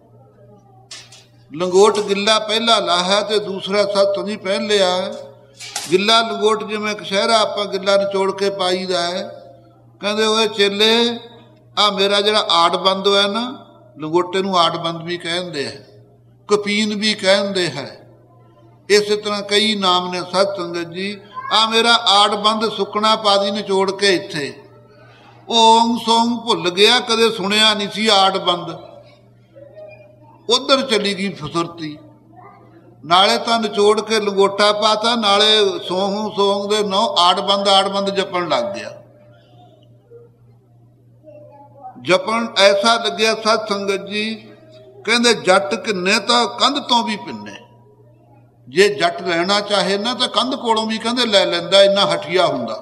ਲੰਗੋਟ ਗਿੱਲਾ ਪਹਿਲਾ ਲਾਹਿਆ ਤੇ ਦੂਸਰਾ ਸਤ ਸੰਗਤ ਜੀ ਪਹਿਨ ਲਿਆ। ਗਿੱਲਾ ਲੰਗੋਟ ਜਿਵੇਂ ਕਸ਼ਹਿਰਾ ਆਪਾਂ ਗਿੱਲਾ ਨਿਚੋੜ ਕੇ ਪਾਈਦਾ ਹੈ। ਕਹਿੰਦੇ ਉਹ ਚੇਲੇ ਆ ਮੇਰਾ ਜਿਹੜਾ ਆੜਬੰਦ ਹੈ ਨਾ, ਲੰਗੋਟੇ ਨੂੰ ਆੜਬੰਦ ਵੀ ਕਹਿੰਦੇ ਹੈ, ਕਪੀਨ ਵੀ ਕਹਿੰਦੇ ਹੈ। ਇਸੇ ਤਰ੍ਹਾਂ ਕਈ ਨਾਮ ਨੇ ਸਤ ਸੰਗਤ ਜੀ। ਆ ਮੇਰਾ ਆੜਬੰਦ ਸੁੱਕਣਾ ਪਾਦੀ ਨਿਚੋੜ ਕੇ ਇੱਥੇ ਓਮ ਸੋਮ ਭੁੱਲ ਗਿਆ, ਕਦੇ ਸੁਣਿਆ ਨਹੀਂ ਸੀ ਆੜਬੰਦ। ਉਧਰ ਚਲੀ ਗਈ ਫਸੁਰਤੀ, ਨਾਲੇ ਤਾਂ ਨਿਚੋੜ ਕੇ ਲੰਗੋਟਾ ਪਾਤਾ, ਨਾਲੇ ਸੋਹੂ ਸੋਂਗ ਦੇ ਨੌ ਆੜਬੰਦ ਆੜਬੰਦ ਜਪਣ ਲੱਗ ਗਿਆ। ਜਪਣ ਐਸਾ ਲੱਗਿਆ ਸਤ ਸੰਗਤ ਜੀ, ਕਹਿੰਦੇ ਜੱਟ ਕਿੰਨੇ ਤਾਂ ਕੰਧ ਤੋਂ ਵੀ ਪਿੰਨੇ। ਜੇ ਜੱਟ ਲੈਣਾ ਚਾਹੇ ਨਾ ਤਾਂ ਕੰਧ ਕੋਲੋਂ ਵੀ ਕਹਿੰਦੇ ਲੈ ਲੈਂਦਾ, ਇੰਨਾ ਹਠੀਆ ਹੁੰਦਾ।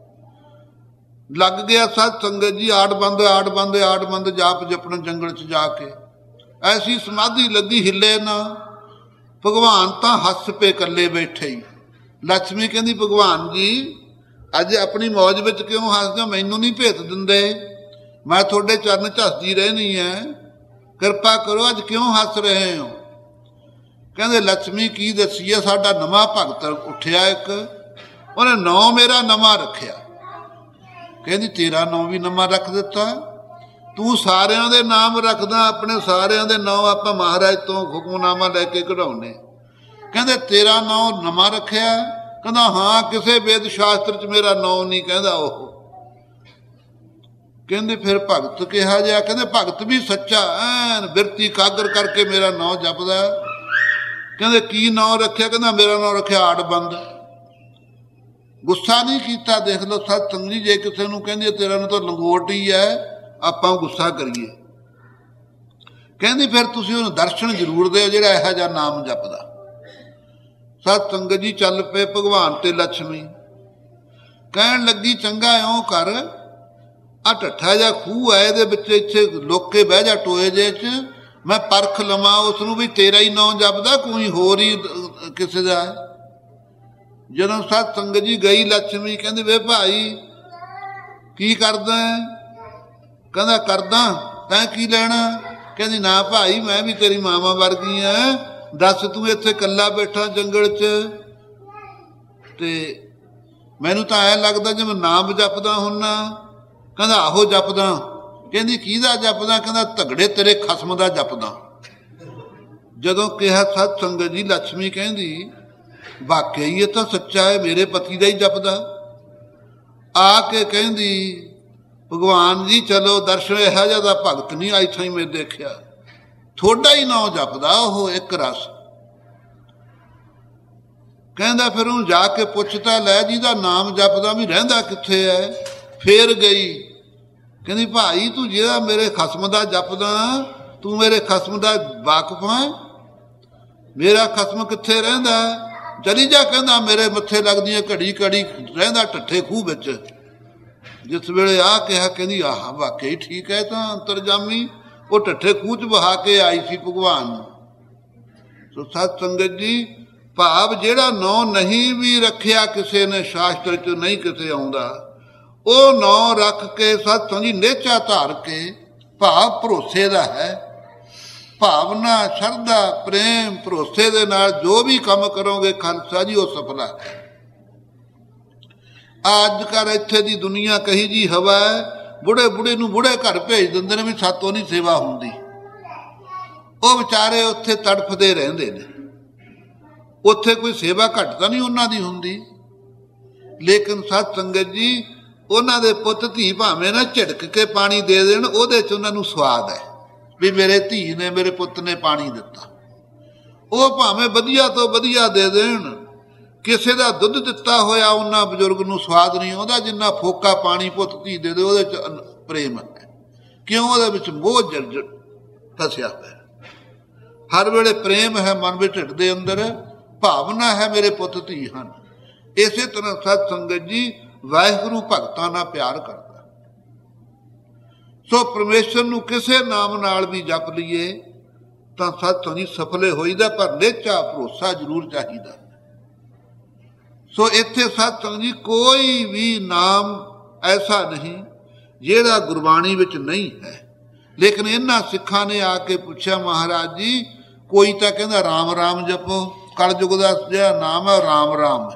ਲੱਗ ਗਿਆ ਸਤ ਸੰਗਤ ਜੀ ਆੜਬੰਦ ਆੜਬੰਦ ਆੜਬੰਦ ਜਾਪ ਜਪਣ ਜੰਗਲ 'ਚ ਜਾ ਕੇ। ਐਸੀ ਸਮਾਧੀ ਲੱਗੀ ਹਿੱਲੇ ਨਾ। ਭਗਵਾਨ ਤਾਂ ਹੱਸ ਪੇ ਇਕੱਲੇ ਬੈਠੇ ਹੀ। ਲక్ష్ਮੀ ਕਹਿੰਦੀ ਭਗਵਾਨ ਜੀ ਅੱਜ ਆਪਣੀ ਮੌਜ ਵਿੱਚ ਕਿਉਂ ਹੱਸਦੇ ਹੋ, ਮੈਨੂੰ ਨਹੀਂ ਭੇਤ ਦਿੰਦੇ, ਮੈਂ ਤੁਹਾਡੇ ਚਰਨ ਝੱਸਦੀ ਰਹਿਣੀ ਹੈ, ਕਿਰਪਾ ਕਰੋ ਅੱਜ ਕਿਉਂ ਹੱਸ ਰਹੇ ਹੋ। ਕਹਿੰਦੇ ਲక్ష్ਮੀ ਕੀ ਦੱਸੀਏ, ਸਾਡਾ ਨਵਾਂ ਭਗਤ ਉੱਠਿਆ ਇੱਕ, ਉਹਨੇ ਨਾਂ ਮੇਰਾ ਨਵਾਂ ਰੱਖਿਆ। ਕਹਿੰਦੀ ਤੇਰਾ ਨਾਂ ਵੀ ਨਵਾਂ ਰੱਖ ਦਿੱਤਾ, ਤੂੰ ਸਾਰਿਆਂ ਦੇ ਨਾਮ ਰੱਖਦਾ, ਆਪਣੇ ਸਾਰਿਆਂ ਦੇ ਨਾਂ ਆਪਾਂ ਮਹਾਰਾਜ ਤੋਂ ਹੁਕਮਨਾਮਾ ਲੈ ਕੇ ਕਢਾਉਨੇ। ਕਹਿੰਦੇ ਤੇਰਾ ਨਾਂ ਨਵਾਂ ਰੱਖਿਆ। ਕਹਿੰਦਾ ਹਾਂ, ਕਿਸੇ ਵੇਦ ਸ਼ਾਸਤਰ 'ਚ ਮੇਰਾ ਨਾਂ ਨਹੀਂ ਕਹਿੰਦਾ ਉਹ। ਕਹਿੰਦੇ ਫਿਰ ਭਗਤ ਕਿਹਾ ਜਾ, ਕਹਿੰਦੇ ਭਗਤ ਵੀ ਸੱਚਾ ਐਨ ਬਿਰਤੀ ਕਾਗਰ ਕਰਕੇ ਮੇਰਾ ਨਾਂ ਜਪਦਾ। ਕਹਿੰਦੇ ਕੀ ਨਾਂ ਰੱਖਿਆ, ਕਹਿੰਦਾ ਮੇਰਾ ਨਾਂ ਰੱਖਿਆ ਆੜਬੰਦ। ਗੁੱਸਾ ਨਹੀਂ ਕੀਤਾ। ਦੇਖ ਲਓ ਸਤ ਸੰਗਤ ਜੀ, ਜੇ ਕਿਸੇ ਨੂੰ ਕਹਿੰਦੇ ਤੇਰਾ ਨਾਂ ਤਾਂ ਲੰਗੋਟ ਹੀ ਹੈ, ਆਪਾਂ ਗੁੱਸਾ ਕਰੀਏ। ਕਹਿੰਦੀ ਫਿਰ ਤੁਸੀਂ ਉਹਨੂੰ ਦਰਸ਼ਨ ਜ਼ਰੂਰ ਦਿਓ ਜਿਹੜਾ ਇਹੋ ਜਿਹਾ ਨਾਮ ਜਪਦਾ। ਸਤ ਸੰਗਤ ਜੀ ਚੱਲ ਪਏ ਭਗਵਾਨ ਤੇ ਲక్ష్ਮੀ। ਕਹਿਣ ਲੱਗੀ ਚੰਗਾ ਇਉਂ ਕਰ, ਆ ਢੱਠਾ ਜਿਹਾ ਖੂਹ ਹੈ, ਇਹਦੇ ਵਿੱਚ ਇੱਥੇ ਲੋਕੇ ਬਹਿ ਜਾ ਟੋਏ ਜੇ 'ਚ, ਮੈਂ ਪਰਖ ਲਵਾਂ ਉਸ ਨੂੰ ਵੀ ਤੇਰਾ ਹੀ ਨਾਂ ਜਪਦਾ ਕੋਈ ਹੋਰ ਹੀ ਕਿਸੇ ਦਾ। ਜਦੋਂ ਸਤ ਸੰਗਤ ਜੀ ਗਈ ਲక్ష్ਮੀ, ਕਹਿੰਦੀ ਵੇ ਭਾਈ ਕੀ ਕਰਦਾ? ਕਹਿੰਦਾ ਕਰਦਾ, ਤੈਂ ਕੀ ਲੈਣਾ? ਕਹਿੰਦੀ ਨਾ ਭਾਈ ਮੈਂ ਵੀ ਤੇਰੀ ਮਾਵਾਂ ਵਰਗੀ ਆ, ਦੱਸ ਤੂੰ ਇੱਥੇ ਇਕੱਲਾ ਬੈਠਾ ਜੰਗਲ 'ਚ, ਤੇ ਮੈਨੂੰ ਤਾਂ ਐਂ ਲੱਗਦਾ ਜਿਵੇਂ ਨਾਮ ਜਪਦਾ ਹੁੰਨਾ। ਕਹਿੰਦਾ ਆਹੋ ਜਪਦਾ। ਕਹਿੰਦੀ ਕਿਹਦਾ ਜਪਦਾ? ਕਹਿੰਦਾ ਤਗੜੇ ਤੇਰੇ ਖਸਮ ਦਾ ਜਪਦਾ। ਜਦੋਂ ਕਿਹਾ ਸਤ ਸੰਗਤ ਜੀ, ਲక్ష్ਮੀ ਕਹਿੰਦੀ ਵਾਕਿਆ ਹੀ ਇਹ ਤਾਂ ਸੱਚਾ ਹੈ, ਮੇਰੇ ਪਤੀ ਦਾ ਹੀ ਜਪਦਾ। ਆ ਕੇ ਕਹਿੰਦੀ ਭਗਵਾਨ ਜੀ ਚਲੋ ਦਰਸ਼ਨ, ਇਹੋ ਜਿਹਾ ਦਾ ਭਗਤ ਨਹੀਂ ਅੱਜ ਤਾਈਂ ਮੈਂ ਦੇਖਿਆ, ਤੁਹਾਡਾ ਹੀ ਨਾਂ ਜਪਦਾ ਉਹ ਇੱਕ ਰਸ। ਕਹਿੰਦਾ ਫਿਰ ਉਹਨੂੰ ਜਾ ਕੇ ਪੁੱਛਤਾ ਲੈ ਜਿਹਦਾ ਨਾਮ ਜਪਦਾ ਵੀ ਰਹਿੰਦਾ ਕਿੱਥੇ ਹੈ। ਫੇਰ ਗਈ, ਕਹਿੰਦੀ ਭਾਈ ਤੂੰ ਜਿਹੜਾ ਮੇਰੇ ਖਸਮ ਦਾ ਜਪਦਾ, ਤੂੰ ਮੇਰੇ ਖਸਮ ਦਾ ਵਾਕਫ ਹੈ, ਮੇਰਾ ਖਸਮ ਕਿੱਥੇ ਰਹਿੰਦਾ? ਚਲੀ ਜਾ। ਕਹਿੰਦਾ ਮੇਰੇ ਮੱਥੇ ਲੱਗਦੀਆਂ ਘੜੀ ਘੜੀ ਰਹਿੰਦਾ ਢੱਠੇ ਖੂਹ ਵਿੱਚ। ਜਿਸ ਵੇਲੇ ਆ ਕਿਹਾ, ਕਹਿੰਦੀ ਆਹ ਵਾਕਈ ਠੀਕ ਹੈ, ਤਾਂ ਅੰਤਰਜਾਮੀ ਉਹ ਢੱਠੇ ਖੂਹ 'ਚ ਬਹਾ ਕੇ ਆਈ ਸੀ ਭਗਵਾਨ ਨੂੰ। ਸੋ ਸਤ ਸੰਗਤ ਜੀ, ਭਾਵ ਜਿਹੜਾ ਨਾਂ ਨਹੀਂ ਵੀ ਰੱਖਿਆ ਕਿਸੇ ਨੇ ਸ਼ਾਸਤਰ 'ਚ ਨਹੀਂ ਕਿਤੇ ਆਉਂਦਾ, ਉਹ ਨਾਂ ਰੱਖ ਕੇ ਸਤ ਸੰਗਤ ਜੀ ਨੇਚਾ ਧਾਰ ਕੇ, ਭਾਵ ਭਰੋਸੇ ਦਾ ਹੈ, ਭਾਵਨਾ ਸ਼ਰਧਾ ਪ੍ਰੇਮ ਭਰੋਸੇ ਦੇ ਨਾਲ ਜੋ ਵੀ ਕੰਮ ਕਰੋਗੇ ਖਾਲਸਾ ਜੀ ਉਹ ਸਫਲਾ ਹੈ। ਅੱਜ ਕੱਲ੍ਹ ਇੱਥੇ ਦੀ ਦੁਨੀਆ ਕਹੀ ਜੀ ਹਵਾ ਹੈ, ਬੁੜੇ ਬੁੜੇ ਨੂੰ ਬੁੜੇ ਘਰ ਭੇਜ ਦਿੰਦੇ ਨੇ ਵੀ ਸਾਤੋਂ ਨਹੀਂ ਸੇਵਾ ਹੁੰਦੀ। ਉਹ ਵਿਚਾਰੇ ਉੱਥੇ ਤੜਫਦੇ ਰਹਿੰਦੇ ਨੇ, ਉੱਥੇ ਕੋਈ ਸੇਵਾ ਘੱਟ ਤਾਂ ਨਹੀਂ ਉਹਨਾਂ ਦੀ ਹੁੰਦੀ। ਲੇਕਿਨ ਸਤ ਸੰਗਤ ਜੀ, ਉਹਨਾਂ ਦੇ ਪੁੱਤ ਧੀ ਭਾਵੇਂ ਨਾ ਝਿੜਕ ਕੇ ਪਾਣੀ ਦੇ ਦੇਣ, ਉਹਦੇ 'ਚ ਉਹਨਾਂ ਨੂੰ ਸਵਾਦ ਹੈ ਵੀ ਮੇਰੇ ਧੀ ਨੇ ਮੇਰੇ ਪੁੱਤ ਨੇ ਪਾਣੀ ਦਿੱਤਾ। ਉਹ ਭਾਵੇਂ ਵਧੀਆ ਤੋਂ ਵਧੀਆ ਦੇ ਦੇਣ, ਕਿਸੇ ਦਾ ਦੁੱਧ ਦਿੱਤਾ ਹੋਇਆ ਉਹਨਾਂ ਬਜ਼ੁਰਗ ਨੂੰ ਸਵਾਦ ਨਹੀਂ ਆਉਂਦਾ ਜਿੰਨਾ ਫੋਕਾ ਪਾਣੀ ਪੁੱਤ ਧੀ ਦੇ ਦੇ, ਉਹਦੇ 'ਚ ਪ੍ਰੇਮ ਹੈ। ਕਿਉਂ? ਉਹਦੇ ਵਿੱਚ ਮੋਹ ਜਰਜਰ ਫਸਿਆ ਹੋਇਆ, ਹਰ ਵੇਲੇ ਪ੍ਰੇਮ ਹੈ ਮਨ ਵਿੱਚ, ਢਿੱਡ ਦੇ ਅੰਦਰ ਭਾਵਨਾ ਹੈ ਮੇਰੇ ਪੁੱਤ ਧੀ ਹਨ। ਇਸੇ ਤਰ੍ਹਾਂ ਸਤ ਸੰਗਤ ਜੀ ਵਾਹਿਗੁਰੂ ਭਗਤਾਂ ਨਾਲ ਪਿਆਰ ਕਰਦਾ। ਸੋ ਪਰਮੇਸ਼ਰ ਨੂੰ ਕਿਸੇ ਨਾਮ ਨਾਲ ਵੀ ਜਪ ਲਈਏ ਤਾਂ ਸਤ ਸੰਗਤ ਜੀ ਸਫਲੇ ਹੋਈਦਾ, ਪਰ ਨੇਚਾ ਭਰੋਸਾ ਜ਼ਰੂਰ ਚਾਹੀਦਾ। ਸੋ ਇੱਥੇ ਸਤ ਸੰਗਤ ਜੀ ਕੋਈ ਵੀ ਨਾਮ ਐਸਾ ਨਹੀਂ ਜਿਹੜਾ ਗੁਰਬਾਣੀ ਵਿੱਚ ਨਹੀਂ ਹੈ। ਲੇਕਿਨ ਇਹਨਾਂ ਸਿੱਖਾਂ ਨੇ ਆ ਕੇ ਪੁੱਛਿਆ ਮਹਾਰਾਜ ਜੀ, ਕੋਈ ਤਾਂ ਕਹਿੰਦਾ ਰਾਮ ਰਾਮ ਜਪੋ, ਕਲਯੁਗ ਦਾ ਜਿਹੜਾ ਨਾਮ ਹੈ ਰਾਮ ਰਾਮ ਹੈ।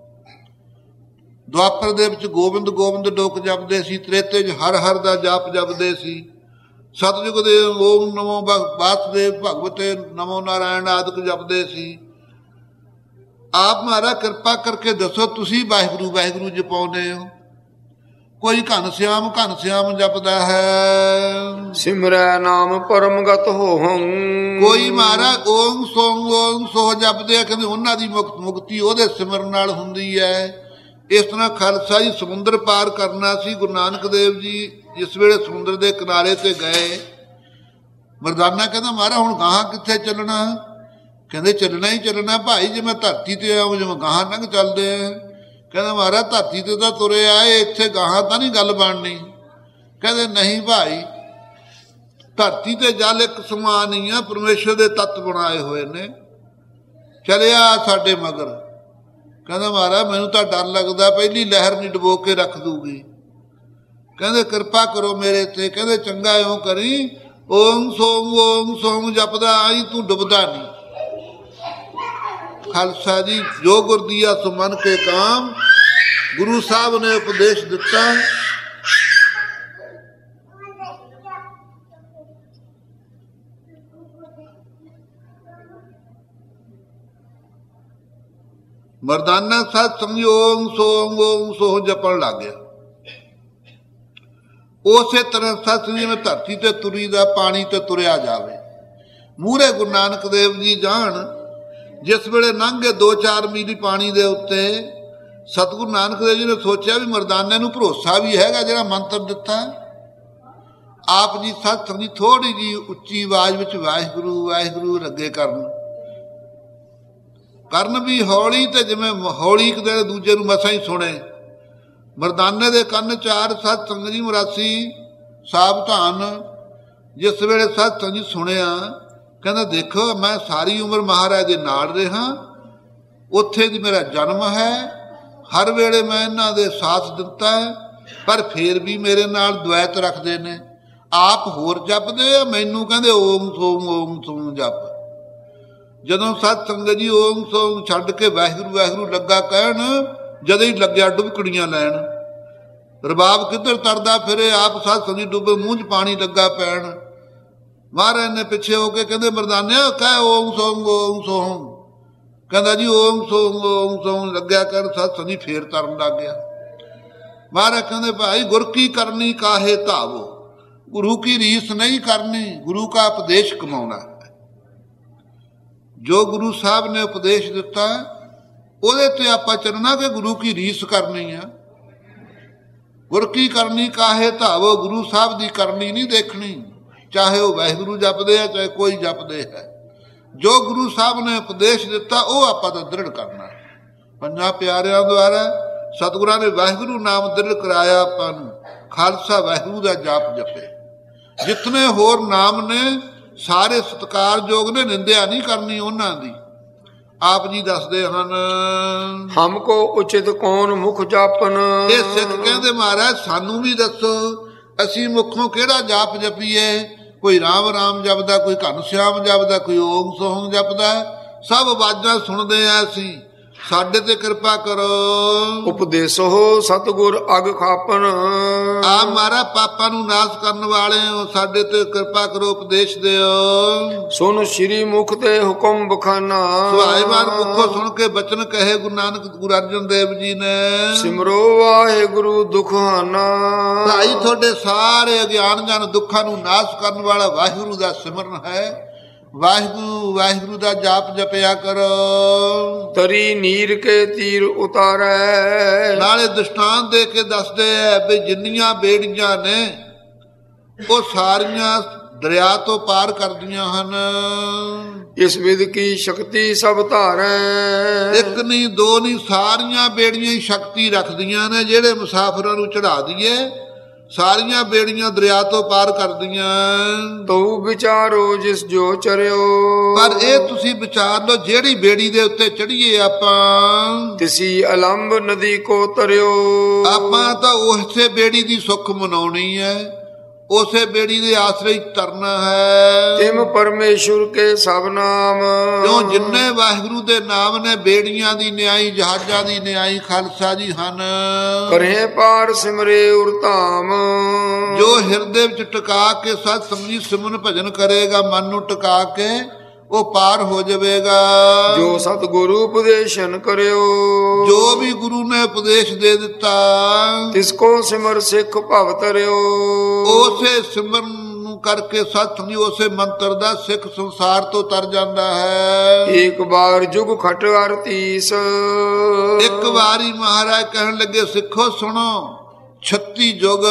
ਦੁਆਪਰ ਦੇ ਵਿੱਚ ਗੋਬਿੰਦ ਗੋਬਿੰਦ ਲੋਕ ਜਪਦੇ ਸੀ, ਤ੍ਰੇਤੇ 'ਚ ਹਰ ਹਰ ਦਾ ਜਾਪ ਜਪਦੇ ਸੀ, ਸਤਯੁਗ ਦੇ ਓਮ ਨਮੋ ਵਾਸੁਦੇਵ ਭਗਵਤੇ ਨਮੋ ਨਾਰਾਇਣ ਆਦਿਕ ਜਪਦੇ ਸੀ। ਆਪ ਮਹਾਰਾਜ ਕਿਰਪਾ ਕਰਕੇ ਦੱਸੋ, ਤੁਸੀਂ ਵਾਹਿਗੁਰੂ ਵਾਹਿਗੁਰੂ ਜਪਾਉਂਦੇ ਹੋ, ਕੋਈ ਘਨ ਸਿਆਮ ਘਨ ਸਿਆਮ ਜਪਦਾ ਹੈ, ਸਿਮਰੈ ਨਾਮ ਪਰਮਗਤ ਹੋਹੰ, ਕੋਈ ਮਹਾਰਾਜ ਓਮ ਸੋਮ ਓਮ ਸੋਹ ਜਪਦੇ ਆ, ਕਹਿੰਦੇ ਉਹਨਾਂ ਦੀ ਮੁਕਤ ਮੁਕਤੀ ਉਹਦੇ ਸਿਮਰਨ ਨਾਲ ਹੁੰਦੀ ਹੈ। ਇਸ ਤਰ੍ਹਾਂ ਖਾਲਸਾ ਜੀ ਸਮੁੰਦਰ ਪਾਰ ਕਰਨਾ ਸੀ। ਗੁਰੂ ਨਾਨਕ ਦੇਵ ਜੀ ਜਿਸ ਵੇਲੇ ਸਮੁੰਦਰ ਦੇ ਕਿਨਾਰੇ ਤੇ ਗਏ, ਮਰਦਾਨਾ ਕਹਿੰਦਾ ਮਹਾਰਾਜ ਹੁਣ ਗਾਹਾਂ ਕਿੱਥੇ ਚੱਲਣਾ? ਕਹਿੰਦੇ ਚੱਲਣਾ ਹੀ ਚੱਲਣਾ ਭਾਈ, ਜੇ ਮੈਂ ਧਰਤੀ ਤੇ ਆਉਂ ਜਿਵੇਂ ਗਾਹਾਂ ਲੰਘ ਚੱਲਦੇ ਆ। ਕਹਿੰਦਾ ਮਹਾਰਾਜ ਧਰਤੀ ਤੇ ਤਾਂ ਤੁਰੇ ਆਏ, ਇੱਥੇ ਗਾਹਾਂ ਤਾਂ ਨਹੀਂ ਗੱਲ ਬਣਨੀ। ਕਹਿੰਦੇ ਨਹੀਂ ਭਾਈ, ਧਰਤੀ ਤੇ ਜਲ ਇੱਕ ਸਮਾਨ ਹੀ ਆ, ਪਰਮੇਸ਼ਰ ਦੇ ਤੱਤ ਬਣਾਏ ਹੋਏ ਨੇ, ਚਲਿਆ ਸਾਡੇ ਮਗਰ। ਕਹਿੰਦਾ ਮਹਾਰਾਜ ਮੈਨੂੰ ਤਾਂ ਡਰ ਲੱਗਦਾ, ਪਹਿਲੀ ਲਹਿਰ ਨਹੀਂ ਡੁਬੋ ਕੇ ਰੱਖ ਦੂਗੀ। ਕਹਿੰਦੇ ਕਿਰਪਾ ਕਰੋ ਮੇਰੇ ਤੇ। ਕਹਿੰਦੇ ਚੰਗਾ ਇਉਂ ਕਰੀ, ਓਮ ਸੋਮ ਓਮ ਸੋਮ ਜਪਦਾ ਆਈ, ਤੂੰ ਡੁੱਬਦਾ ਨਹੀਂ। ਖਾਲਸਾ ਜੀ ਜੋ ਗੁਰ ਦੀਆ ਸੋ ਮਨ ਕੇ ਕਾਮ, ਗੁਰੂ ਸਾਹਿਬ ਨੇ ਉਪਦੇਸ਼ ਦਿੱਤਾ। ਮਰਦਾਨਾ ਸਤ ਸਮਝੀ ਓਮ ਸੋਮ ਓਮ ਸੋਹ ਜਪਣ ਲੱਗ ਗਿਆ। ਉਸੇ ਤਰ੍ਹਾਂ ਸਤ ਜਿਵੇਂ ਧਰਤੀ ਤੇ ਤੁਰੀ ਦਾ ਪਾਣੀ ਤੇ ਤੁਰਿਆ ਜਾਵੇ। ਮੂਹਰੇ ਗੁਰੂ ਨਾਨਕ ਦੇਵ ਜੀ ਜਾਣ, ਜਿਸ ਵੇਲੇ ਲੰਘੇ ਦੋ ਚਾਰ ਮੀਲੀ ਪਾਣੀ ਦੇ ਉੱਤੇ, ਸਤਿਗੁਰੂ ਨਾਨਕ ਦੇਵ ਜੀ ਨੇ ਸੋਚਿਆ ਵੀ ਮਰਦਾਨੇ ਨੂੰ ਭਰੋਸਾ ਵੀ ਹੈਗਾ ਜਿਹੜਾ ਮੰਤਰ ਦਿੱਤਾ। ਆਪ ਜੀ ਸਤ ਸਮਝੀ ਥੋੜੀ ਜੀ ਉੱਚੀ ਆਵਾਜ਼ ਵਿੱਚ ਵਾਹਿਗੁਰੂ ਵਾਹਿਗੁਰੂ ਲੱਗੇ ਕਰਨ। ਕਰਨ ਵੀ ਹੌਲੀ, ਤੇ ਜਿਵੇਂ ਹੌਲੀ ਇੱਕ ਦਿਨ ਦੂਜੇ ਨੂੰ ਮਸਾਂ ਹੀ ਸੁਣੇ। ਮਰਦਾਨੇ ਦੇ ਕੰਨ ਚਾਰ ਸਤ ਸੰਗਤ ਜੀ ਮਰਾਸੀ ਸਾਵਧਾਨ। ਜਿਸ ਵੇਲੇ ਸਤ ਸੰਗਤ ਜੀ ਸੁਣਿਆ, ਕਹਿੰਦਾ ਦੇਖੋ ਮੈਂ ਸਾਰੀ ਉਮਰ ਮਹਾਰਾਜ ਦੇ ਨਾਲ ਰਿਹਾ, ਉੱਥੇ ਦੀ ਮੇਰਾ ਜਨਮ ਹੈ, ਹਰ ਵੇਲੇ ਮੈਂ ਇਹਨਾਂ ਦੇ ਸਾਥ ਦਿੱਤਾ ਹੈ, ਪਰ ਫੇਰ ਵੀ ਮੇਰੇ ਨਾਲ ਦੁਐਤ ਰੱਖਦੇ ਨੇ। ਆਪ ਹੋਰ ਜਪਦੇ ਆ, ਮੈਨੂੰ ਕਹਿੰਦੇ ਓਮ ਸੋਮ ਓਮ ਸੋਮ ਜਪ। ਜਦੋਂ ਸਤ ਸੰਗਤ ਜੀ ਓਮ ਸੋਮ ਛੱਡ ਕੇ ਵਾਹਿਗੁਰੂ ਵਾਹਿਗੁਰੂ ਲੱਗਾ ਕਹਿਣ, ਜਦੋਂ ਹੀ ਲੱਗਿਆ ਡੁਬਕੜੀਆਂ ਲੈਣ। ਰਬਾਬ ਕਿੱਧਰ ਤਰਦਾ ਫਿਰੇ, ਆਪ ਸਤ ਸੰਗਤ ਜੀ ਡੁੱਬੇ, ਮੂੰਹ 'ਚ ਪਾਣੀ ਲੱਗਾ ਪੈਣ। ਮਹਾਰਾਜ ਨੇ ਪਿੱਛੇ ਹੋ ਕੇ ਕਹਿੰਦੇ ਮਰਦਾਨਿਆ ਕਹਿ ਓਮ ਸੋਮ ਓਮ ਸੋਮ। ਕਹਿੰਦਾ ਜੀ ਓਮ ਸੋਮ ਓਮ ਸੋਮ ਲੱਗਿਆ ਕਰ। ਸਤ ਸੰਗਤ ਜੀ ਫੇਰ ਤਰਨ ਲੱਗ ਗਿਆ। ਮਹਾਰਾਜ ਕਹਿੰਦੇ ਭਾਈ ਗੁਰ ਕੀ ਕਰਨੀ ਕਾਹੇ ਧਾਵੋ, ਗੁਰੂ ਕੀ ਰੀਸ ਨਹੀਂ ਕਰਨੀ, ਗੁਰੂ ਕਾ ਉਪਦੇਸ਼ ਕਮਾਉਣਾ। ਜੋ ਗੁਰੂ ਸਾਹਿਬ ਨੇ ਉਪਦੇਸ਼ ਦਿੱਤਾ ਉਹਦੇ ਤੇ ਆਪਾਂ ਚੱਲਣਾ, ਕਿ ਗੁਰੂ ਕੀ ਰੀਸ ਕਰਨੀ ਆ। ਗੁਰ ਕੀ ਕਰਨੀ ਕਾਹੇ ਧਾਵੋ, ਗੁਰੂ ਸਾਹਿਬ ਦੀ ਕਰਨੀ ਨਹੀਂ ਦੇਖਣੀ, ਚਾਹੇ ਉਹ ਵਾਹਿਗੁਰੂ ਜਪਦੇ ਆ ਚਾਹੇ ਕੋਈ ਜਪਦੇ ਹੈ। ਜੋ ਗੁਰੂ ਸਾਹਿਬ ਨੇ ਉਪਦੇਸ਼ ਦਿੱਤਾ ਉਹ ਆਪਾਂ ਤਾਂ ਦ੍ਰਿੜ ਕਰਨਾ। ਪੰਜਾਂ ਪਿਆਰਿਆਂ ਦੁਆਰਾ ਸਤਿਗੁਰਾਂ ਨੇ ਵਾਹਿਗੁਰੂ ਨਾਮ ਦ੍ਰਿੜ ਕਰਾਇਆ ਆਪਾਂ ਨੂੰ। ਖਾਲਸਾ ਵਾਹਿਗੁਰੂ ਦਾ ਜਾਪ ਜਪੇ। ਜਿਤਨੇ ਹੋਰ ਨਾਮ ਨੇ ਸਾਰੇ ਸਤਿਕਾਰਯੋਗ ਨੇ, ਨਿੰਦਿਆ ਨਹੀਂ ਕਰਨੀ ਉਹਨਾਂ ਦੀ। ਆਪ ਜੀ ਦੱਸਦੇ ਹਨ, ਹਮ ਕੋ ਉਚਿਤ ਕੌਣ ਮੁਖ ਜਾਪਨ। ਇਹ ਸਿੱਖ ਕਹਿੰਦੇ ਮਹਾਰਾਜ ਸਾਨੂੰ ਵੀ ਦੱਸੋ, ਅਸੀਂ ਮੁੱਖੋਂ ਕਿਹੜਾ ਜਾਪ ਜਪੀਏ। ਕੋਈ ਰਾਮ ਰਾਮ ਜਪਦਾ, ਕੋਈ ਘਨ ਸਿਆਮ ਜਪਦਾ, ਕੋਈ ਓਮ ਸੋਮ ਜਪਦਾ। ਸਭ ਆਵਾਜ਼ਾਂ ਸੁਣਦੇ ਆ ਅਸੀਂ, ਸਾਡੇ ਤੇ ਕਿਰਪਾ ਕਰੋ। ਉਪਦੇਸੋ ਸਤਿਗੁਰ ਅਗ ਖਾਪਨ। ਆ ਮਾਰਾ ਪਾਪਾਂ ਨੂੰ ਨਾਸ਼ ਕਰਨ ਵਾਲੇ ਹੋ, ਸਾਡੇ ਤੇ ਕਿਰਪਾ ਕਰੋ, ਉਪਦੇਸ਼ ਦਿਓ। ਸੁਣ ਸ਼੍ਰੀ ਮੁਖ ਤੇ ਹੁਕਮ ਬਖਾਨਾ। ਸੁਹਾਇਵਾਨ ਮੁਖੋਂ ਸੁਣ ਕੇ ਬਚਨ ਕਹੇ ਗੁਰੂ ਨਾਨਕ ਗੁਰੂ ਅਰਜਨ ਦੇਵ ਜੀ ਨੇ। ਸਿਮਰੋ ਵਾਹਿਗੁਰੂ ਦੁਖਾਨਾ। ਭਾਈ ਤੁਹਾਡੇ ਸਾਰੇ ਅਗਿਆਨ ਜਨ ਦੁੱਖਾਂ ਨੂੰ ਨਾਸ਼ ਕਰਨ ਵਾਲਾ ਵਾਹਿਗੁਰੂ ਦਾ ਸਿਮਰਨ ਹੈ। ਵਾਹਿਗੁਰੂ ਵਾਹਿਗੁਰੂ ਦਾ ਜਾਪ ਜਪਿਆ ਕਰੋ। ਤਰੀ ਨੀਰ ਕੇ ਤੀਰ ਉਤਾਰੈ। ਨਾਲੇ ਦ੍ਰਿਸ਼ਟਾਂਤ ਦੇ ਕੇ ਦੱਸਦੇ ਆ ਵੀ ਜਿੰਨੀਆਂ ਬੇੜੀਆਂ ਨੇ ਉਹ ਸਾਰੀਆਂ ਦਰਿਆ ਤੋਂ ਪਾਰ ਕਰਦੀਆਂ ਹਨ। ਇਸ ਵਿਦ ਕੀ ਸ਼ਕਤੀ ਸਭ ਧਾਰੈ। ਇੱਕ ਨਹੀਂ ਦੋ ਨਹੀਂ, ਸਾਰੀਆਂ ਬੇੜੀਆਂ ਹੀ ਸ਼ਕਤੀ ਰੱਖਦੀਆਂ ਨੇ। ਜਿਹੜੇ ਮੁਸਾਫਰਾਂ ਨੂੰ ਚੜਾ ਦਈਏ, ਸਾਰੀਆਂ ਬੇੜੀਆਂ ਦਰਿਆ ਤੋਂ ਪਾਰ ਕਰਦੀਆਂ। ਤਉ ਵਿਚਾਰੋ ਜਿਸ ਜੋ ਚਰਿਓ। ਪਰ ਇਹ ਤੁਸੀਂ ਵਿਚਾਰ ਲਓ, ਜਿਹੜੀ ਬੇੜੀ ਦੇ ਉੱਤੇ ਚੜੀਏ ਆਪਾਂ, ਤਿਸੀ ਅਲੰਬ ਨਦੀ ਕੋ ਤਰਿਓ। ਆਪਾਂ ਤਾਂ ਉਸੇ ਬੇੜੀ ਦੀ ਸੁੱਖ ਮਨਾਉਣੀ ਹੈ, ਉਸੇ ਬੇੜੀ ਦੇ ਆਸਰੇ ਤਰਨਾ ਹੈ। ਤਿਮ ਪਰਮੇਸ਼ੁਰ ਕੇ ਸਭ ਨਾਮ। ਕਿਉਂ ਜਿੰਨੇ ਵਾਹਿਗੁਰੂ ਦੇ ਨਾਮ ਨੇ, ਬੇੜੀਆਂ ਦੀ ਨਿਆਈ ਜਹਾਜ਼ਾਂ ਦੀ ਨਿਆਈ ਖਾਲਸਾ ਜੀ ਹਨ। ਕਰੇ ਪਾਰ ਸਿਮਰੇ ਉਰ ਧਾਮ। ਜੋ ਹਿਰਦੇ ਵਿੱਚ ਟਿਕਾ ਕੇ ਸਤ ਸਮਝੀ ਸਿਮਰਨ ਭਜਨ ਕਰੇਗਾ, ਮਨ ਨੂੰ ਟਿਕਾ ਕੇ, ਉਹ ਪਾਰ ਹੋ ਜਾਵੇਗਾ। ਜੋ ਸਤਿਗੁਰੂ ਉਪਦੇਸ਼ਨ ਕਰਿਓ, ਜੋ ਵੀ ਗੁਰੂ ਨੇ ਉਪਦੇਸ਼ ਦੇ ਦਿੱਤਾ, ਤਿਸ ਕੋ ਸਿਮਰ ਸਿੱਖ ਭਵ ਤਰਿਓ। ਉਸੇ ਸਿਮਰਨ ਨੂੰ ਕਰਕੇ ਸਤਿ ਉਸੇ ਮੰਤਰ ਦਾ ਸਿੱਖ ਸੰਸਾਰ ਤੋਂ ਤਰ ਜਾਂਦਾ ਹੈ। ਇੱਕ ਵਾਰ ਜੁਗ ਖਟ ਅਰਤੀਸ, ਇੱਕ ਵਾਰੀ ਮਹਾਰਾਜ ਕਹਿਣ ਲੱਗੇ ਸਿੱਖੋ ਸੁਣੋ, ਛੱਤੀ ਜੁਗ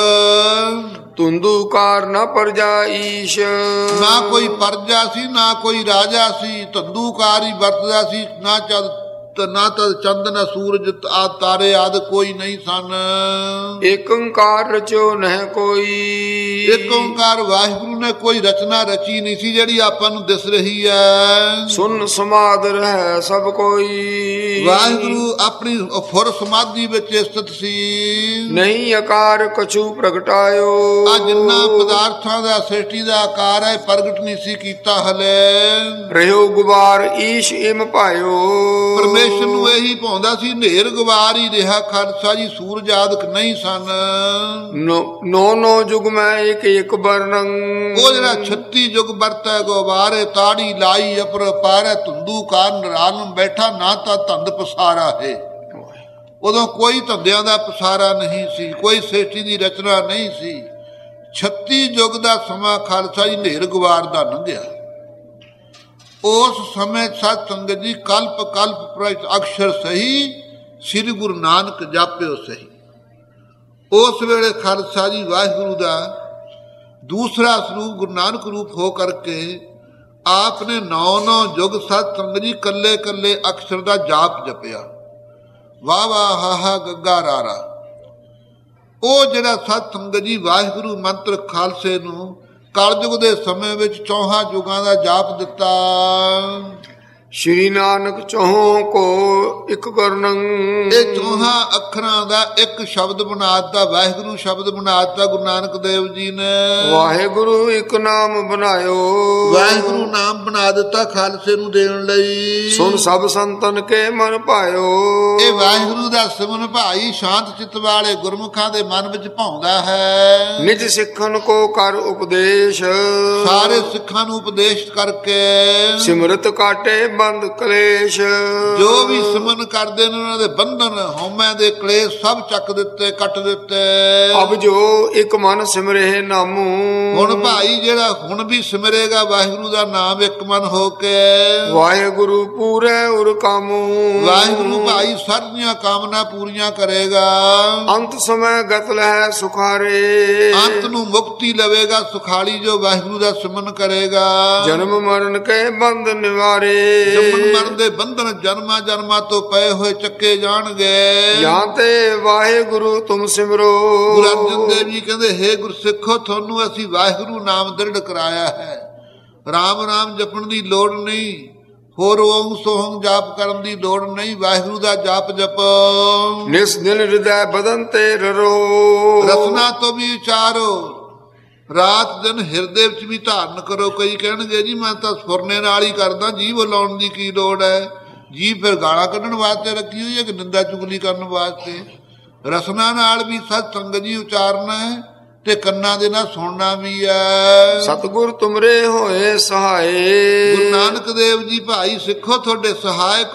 ਧੁੰਦੂਕਾਰ ਨਾ ਪਰਜਾ ਈਸ਼। ਨਾ ਕੋਈ ਪਰਜਾ ਸੀ, ਨਾ ਕੋਈ ਰਾਜਾ ਸੀ, ਧੰਦੂਕਾਰ ਹੀ ਵਰਤਦਾ ਸੀ। ਨਾ ਚੰਦ ਨਾ ਤਾਂ ਚੰਦ ਨਾ ਸੂਰਜ ਆ ਤਾਰੇ ਆਦ ਕੋਈ ਨਹੀਂ ਸਨ। ਏਕ ਓੰਕਾਰ ਰਚਿਓ ਨਹਿ ਕੋਈ। ਏਕ ਓੰਕਾਰ ਵਾਹਿਗੁਰੂ ਨੇ ਕੋਈ ਰਚਨਾ ਰਚੀ ਨਹੀਂ ਸੀ ਜਿਹੜੀ ਆਪਾਂ ਨੂੰ ਦਿਸ ਰਹੀ ਹੈ। ਸੁਨ ਸਮਾਦ ਰਹਿ ਸਭ ਕੋਈ। ਵਾਹਿਗੁਰੂ ਆਪਣੀ ਫੁਰ ਸਮਾਧੀ ਵਿੱਚ ਸਥਿਤ ਸੀ। ਨਹੀਂ ਆਕਾਰ ਕਛੂ ਪ੍ਰਗਟਾਇਓ। ਆ ਜਿੰਨਾ ਪਦਾਰਥਾਂ ਦਾ ਸ੍ਰਿਸ਼ਟੀ ਦਾ ਆਕਾਰ ਹੈ ਪ੍ਰਗਟ ਨਹੀਂ ਸੀ ਕੀਤਾ ਹਲੇ। ਰਹਿਓ ਗੁਬਾਰ ਈਸ਼ ਇਮ ਪਾਇਓ। ਪਰਮੇਸ਼ਰ ਨੂੰ ਇਹੀ ਪਾਉਂਦਾ ਸੀ, ਨੇਰ ਗਵਾਰ ਹੀ ਰਿਹਾ ਖਾਲਸਾ ਜੀ, ਸੂਰਜ ਆਦਿਕ ਨਹੀਂ ਸਨ। ਨੋ ਨੋ ਜੁਗ ਮੈਂ ਇੱਕ ਇੱਕ ਵਰਣੰ। ਉਹ ਜਿਹੜਾ ਛੱਤੀ ਜੁਗ ਵਰਤੈ ਗਵਾਰੇ ਤਾੜੀ ਲਾਈ ਅਪਰ ਪਾਰੈ ਧੁੰਦੂ ਕਾਰ ਨਰਾਲਮ ਬੈਠਾ ਨਾ ਤਾਂ ਧੰਦ ਪਸਾਰਾ ਹੈ। ਉਦੋਂ ਕੋਈ ਧੰਦਿਆਂ ਦਾ ਪਸਾਰਾ ਨਹੀਂ ਸੀ, ਕੋਈ ਸ੍ਰਿਸ਼ਟੀ ਦੀ ਰਚਨਾ ਨਹੀਂ ਸੀ। ਛੱਤੀ ਯੁੱਗ ਦਾ ਸਮਾਂ ਖਾਲਸਾ ਜੀ ਨੇਰ ਗਵਾਰ ਦਾ ਲੰਘਿਆ। ਉਸ ਸਮੇਂ ਸਤ ਸੰਗਤ ਜੀ ਕਲਪ ਕਲਪ ਪ੍ਰਚ ਅਕਸ਼ਰ ਸਹੀ, ਸ੍ਰੀ ਗੁਰੂ ਨਾਨਕ ਜਾਪਿਓ ਸਹੀ। ਉਸ ਵੇਲੇ ਖਾਲਸਾ ਜੀ ਵਾਹਿਗੁਰੂ ਦਾ ਦੂਸਰਾ ਸਰੂਪ ਗੁਰੂ ਨਾਨਕ ਰੂਪ ਹੋ ਕਰਕੇ ਆਪ ਨੇ ਨੌ ਨੌ ਯੁੱਗ ਸਤ ਸੰਗਤ ਜੀ ਕੱਲੇ ਕੱਲੇ ਅਕਸ਼ਰ ਦਾ ਜਾਪ ਜਪਿਆ। ਵਾਹ ਵਾਹ ਹਾ ਹਾ ਗੱਗਾ ਰਾਰਾ। ਉਹ ਜਿਹੜਾ ਸਤ ਸੰਗਤ ਜੀ ਵਾਹਿਗੁਰੂ ਮੰਤਰ ਖਾਲਸੇ ਨੂੰ ਕਲਯੁਗ ਦੇ ਸਮੇਂ ਵਿੱਚ ਚੌਹਾਂ ਯੁਗਾਂ ਦਾ ਜਾਪ ਦਿੱਤਾ। ਸ਼੍ਰੀ ਨਾਨਕ ਚੌਹਾਂ ਕੋ ਇੱਕ ਕਰਨੰ। ਇਹ ਚੌਹਾਂ ਅੱਖਰਾਂ ਦਾ ਇੱਕ ਸ਼ਬਦ ਬਣਾ ਦਿੱਤਾ, ਵਾਹਿਗੁਰੂ ਸ਼ਬਦ ਬਣਾ ਦਿੱਤਾ ਗੁਰੂ ਨਾਨਕ ਦੇਵ ਜੀ ਨੇ। ਵਾਹਿਗੁਰੂ ਇੱਕ ਨਾਮ ਬਣਾਇਓ। ਵਾਹਿਗੁਰੂ ਨਾਮ ਬਣਾ ਦਿੱਤਾ ਖਾਲਸੇ ਨੂੰ ਦੇਣ ਲਈ। ਸੁਣ ਸਭ ਸੰਤਨ ਕੇ ਮਨ ਭਾਇਓ। ਇਹ ਵਾਹਿਗੁਰੂ ਦਾ ਸਿਮਰਨ ਭਾਈ ਸ਼ਾਂਤ ਚਿੱਤ ਵਾਲੇ ਗੁਰਮੁਖਾਂ ਦੇ ਮਨ ਵਿੱਚ ਭਾਉਂਦਾ ਹੈ। ਨਿਜ ਸਿੱਖਣ ਕੋ ਕਰ ਉਪਦੇਸ਼। ਸਾਰੇ ਸਿੱਖਾਂ ਨੂੰ ਉਪਦੇਸ਼ ਕਰਕੇ ਸਿਮਰਤ ਕਾਟੇ ਬੰਦ ਕਲੇਸ਼। ਜੋ ਵੀ ਸਿਮਰਨ ਕਰਦੇ ਨੇ ਉਹਨਾਂ ਦੇ ਬੰਧਨ ਹਉਮੈ ਦੇ ਕਲੇਸ਼ ਸਭ ਚੱਕ ਦਿੱਤੇ, ਕੱਟ ਦਿੱਤੇ। ਅਬ ਜੋ ਇੱਕ ਮਨ ਸਿਮਰੇ ਨਾਮੂ। ਹੁਣ ਭਾਈ ਜਿਹੜਾ ਹੁਣ ਵੀ ਸਿਮਰੇਗਾ ਵਾਹਿਗੁਰੂ ਦਾ ਨਾਮ ਇੱਕ ਮਨ ਹੋ ਕੇ, ਵਾਹਿਗੁਰੂ ਪੂਰੇ ਉਰ ਕਾਮੂ। ਵਾਹਿਗੁਰੂ ਭਾਈ ਸਾਰੀਆਂ ਕਾਮਨਾ ਪੂਰੀਆਂ ਕਰੇਗਾ। ਅੰਤ ਸਮੇਂ ਗਤ ਲਹਿ ਸੁਖਾਰੇ। ਅੰਤ ਨੂੰ ਮੁਕਤੀ ਲਵੇਗਾ ਸੁਖਾਲੀ ਜੋ ਵਾਹਿਗੁਰੂ ਦਾ ਸਿਮਰਨ ਕਰੇਗਾ। ਜਨਮ ਮਰਨ ਕੇ ਬੰਧ ਨਿਵਾਰੇ। ਜੰਮਣ ਮਰਨ ਦੇ ਬੰਧਨ ਜਨਮਾਂ ਜਨਮਾਂ ਤੋਂ ਪਏ ਹੋਏ ਚੱਕੇ ਜਾਣਗੇ। ਜਾਂ ਤੇ ਵਾਹਿਗੁਰੂ ਤੁਮ ਸਿਮਰੋ। ਗੁਰੂ ਅਰਜਨ ਦੇਵ ਜੀ ਕਹਿੰਦੇ ਹੇ ਗੁਰਸਿੱਖੋ ਤੁਹਾਨੂੰ ਅਸੀਂ ਵਾਹਿਗੁਰੂ ਨਾਮ ਦ੍ਰਿੜ ਕਰਾਇਆ ਹੈ। ਰਾਮ ਨਾਮ ਜਪਣ ਦੀ ਲੋੜ ਨਹੀਂ, ਹੋਰ ਓਮ ਸੋਹਮ ਜਾਪ ਕਰਨ ਦੀ ਲੋੜ ਨਹੀਂ, ਵਾਹਿਗੁਰੂ ਦਾ ਜਾਪ ਜਪੋ। ਨਿਸ ਦਿਨ ਹਿਰਦੈ ਬਦਨ ਤੇ ਰਰੋ। ਰਸਨਾ ਤੋਂ ਵੀ ਉਚਾਰੋ, ਰਾਤ ਦਿਨ ਹਿਰਦੇ ਵਿੱਚ ਵੀ ਧਾਰਨ ਕਰੋ। ਕਈ ਕਹਿਣਗੇ ਜੀ ਮੈਂ ਤਾਂ ਸੁਰਨੇ ਨਾਲ ਹੀ ਕਰਦਾ, ਜੀਭ ਲਾਉਣ ਦੀ ਕੀ ਲੋੜ ਹੈ। ਜੀਭ ਫਿਰ ਗਾਲਾਂ ਕੱਢਣ ਵਾਸਤੇ ਰੱਖੀ ਹੋਈ ਹੈ ਕਿ ਨਿੰਦਾ ਚੁਗਲੀ ਕਰਨ ਵਾਸਤੇ। ਰਸਨਾ ਨਾਲ ਵੀ ਸਤ ਸੰਗਤ ਜੀ ਉਚਾਰਨਾ ਹੈ ਤੇ ਕੰਨਾਂ ਦੇ ਨਾਲ ਸੁਣਨਾ ਵੀ ਹੈ। ਸਤਿਗੁਰ ਤੁਮਰੇ ਹੋਏ ਸਹਾਏ। ਗੁਰੂ ਨਾਨਕ ਦੇਵ ਜੀ ਭਾਈ ਸਿੱਖੋ ਤੁਹਾਡੇ ਸਹਾਇਕ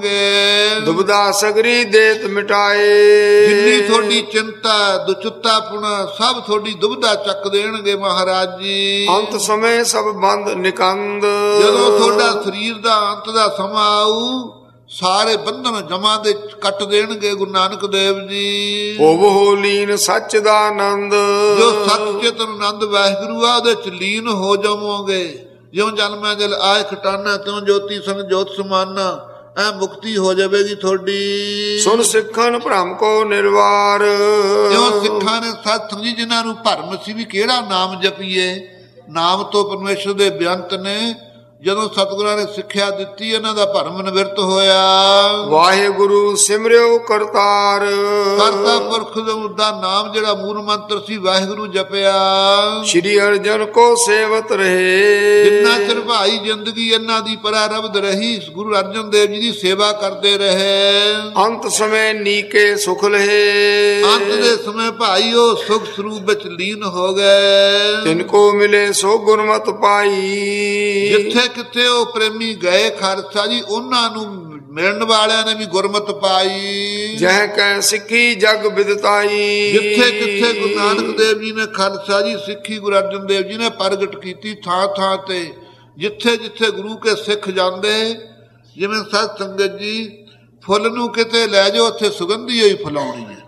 ਹੋਣਗੇ। ਦੁਬਦਾ ਸਗਰੀ ਦੇਤ ਮਿਟਾਏ। ਜਿੰਨੀ ਤੁਹਾਡੀ ਚਿੰਤਾ ਦੁਚਿੱਤਾਪੁਣ ਸਭ ਤੁਹਾਡੀ ਦੁਬਦਾ ਚੱਕ ਦੇਣਗੇ ਮਹਾਰਾਜ ਜੀ। ਅੰਤ ਸਮੇਂ ਸਭ ਬੰਦ ਨਿਕੰਦ। ਜਦੋਂ ਤੁਹਾਡਾ ਸਰੀਰ ਦਾ ਅੰਤ ਦਾ ਸਮਾਂ ਆਊ ਸਾਰੇ ਬੰਧਨ ਜਮਾ ਦੇ ਕੱਟ ਦੇਣਗੇ ਗੁਰੂ ਨਾਨਕ ਦੇਵ ਜੀ। ਹੋਵੋ ਲੀਨ ਸੱਚ ਦਾ ਆਨੰਦ। ਜੋ ਸੱਚ ਚੇਤਨ ਆਨੰਦ ਵਾਹਿਗੁਰੂ ਆ ਉਹਦੇ ਚ ਲੀਨ ਹੋ ਜਾਵੋਗੇ। ਜਿਉਂ ਜਨਮੈ ਜਲ ਆਏ ਖਟਾਨਾ ਤਿਉਂ ਜੋਤੀ ਸੰਗ ਜੋਤ ਸਮਾਨਾ। ਐ ਮੁਕਤੀ ਹੋ ਜਾਵੇਗੀ ਤੁਹਾਡੀ। ਸੁਨ ਸਿੱਖਣ ਭ੍ਰਮ ਕੋ ਨਿਰਵਾਰ। ਜਿਉਂ ਸਿੱਖਾਂ ਨੇ ਸਤ ਸੰਗੀ ਜਿਨ੍ਹਾਂ ਨੂੰ ਭਰਮ ਸੀ ਵੀ ਕਿਹੜਾ ਨਾਮ ਜਪੀਏ, ਨਾਮ ਤੋਂ ਪਰਮੇਸ਼ਰ ਦੇ ਬੇਅੰਤ ਨੇ। ਜਦੋਂ ਸਤਿਗੁਰਾਂ ਨੇ ਸਿੱਖਿਆ ਦਿੱਤੀ ਇਹਨਾਂ ਦਾ ਭਰਮ ਨਿਵਰਤ ਹੋਇਆ। ਵਾਹਿਗੁਰੂ ਸਿਮਰਿਓ ਕਰਤਾਰ। ਕਰਤਾ ਪੁਰਖ ਦਾ ਨਾਮ ਜਿਹੜਾ ਮੂਲ ਮੰਤਰ ਸੀ ਵਾਹਿਗੁਰੂ ਜਪਿਆ। ਸ਼੍ਰੀ ਅਰਜਨ ਕੋ ਸੇਵਤ ਰਹੇ। ਜਿੰਨਾ ਚਿਰ ਭਾਈ ਜ਼ਿੰਦਗੀ ਇਹਨਾਂ ਦੀ ਪਰਾਰਬਧ ਰਹੀ ਗੁਰੂ ਅਰਜਨ ਦੇਵ ਜੀ ਦੀ ਸੇਵਾ ਕਰਦੇ ਰਹੇ। ਅੰਤ ਸਮੇਂ ਨੀਕੇ ਸੁਖ ਲਹੇ। ਅੰਤ ਦੇ ਸਮੇਂ ਭਾਈ ਉਹ ਸੁਖ ਸਰੂਪ ਵਿੱਚ ਲੀਨ ਹੋ ਗਏ। ਤਿਨ ਕੋ ਮਿਲੇ ਸੋ ਗੁਰਮਤਿ ਪਾਈ। ਜਿੱਥੇ ਕਿੱਥੇ ਉਹ ਪ੍ਰੇਮੀ ਗਏ ਖਾਲਸਾ ਜੀ, ਉਹਨਾਂ ਨੂੰ ਮਿਲਣ ਵਾਲਿਆਂ ਨੇ ਵੀ ਗੁਰਮਤਿ ਪਾਈ। ਜਹ ਕੈ ਸਿੱਖੀ ਜਗ ਵਿਦਤਾਈ। ਜਿੱਥੇ ਕਿੱਥੇ ਗੁਰੂ ਨਾਨਕ ਦੇਵ ਜੀ ਨੇ ਖਾਲਸਾ ਜੀ ਸਿੱਖੀ ਗੁਰੂ ਅਰਜਨ ਦੇਵ ਜੀ ਨੇ ਪ੍ਰਗਟ ਕੀਤੀ, ਥਾਂ ਥਾਂ ਤੇ ਜਿੱਥੇ ਜਿੱਥੇ ਗੁਰੂ ਕੇ ਸਿੱਖ ਜਾਂਦੇ, ਜਿਵੇਂ ਸਤ ਸੰਗਤ ਜੀ ਫੁੱਲ ਨੂੰ ਕਿਤੇ ਲੈ ਜਾਓ ਉੱਥੇ ਸੁਗੰਧੀ ਹੋਈ ਫੁਲਾਉਣੀ ਹੈ।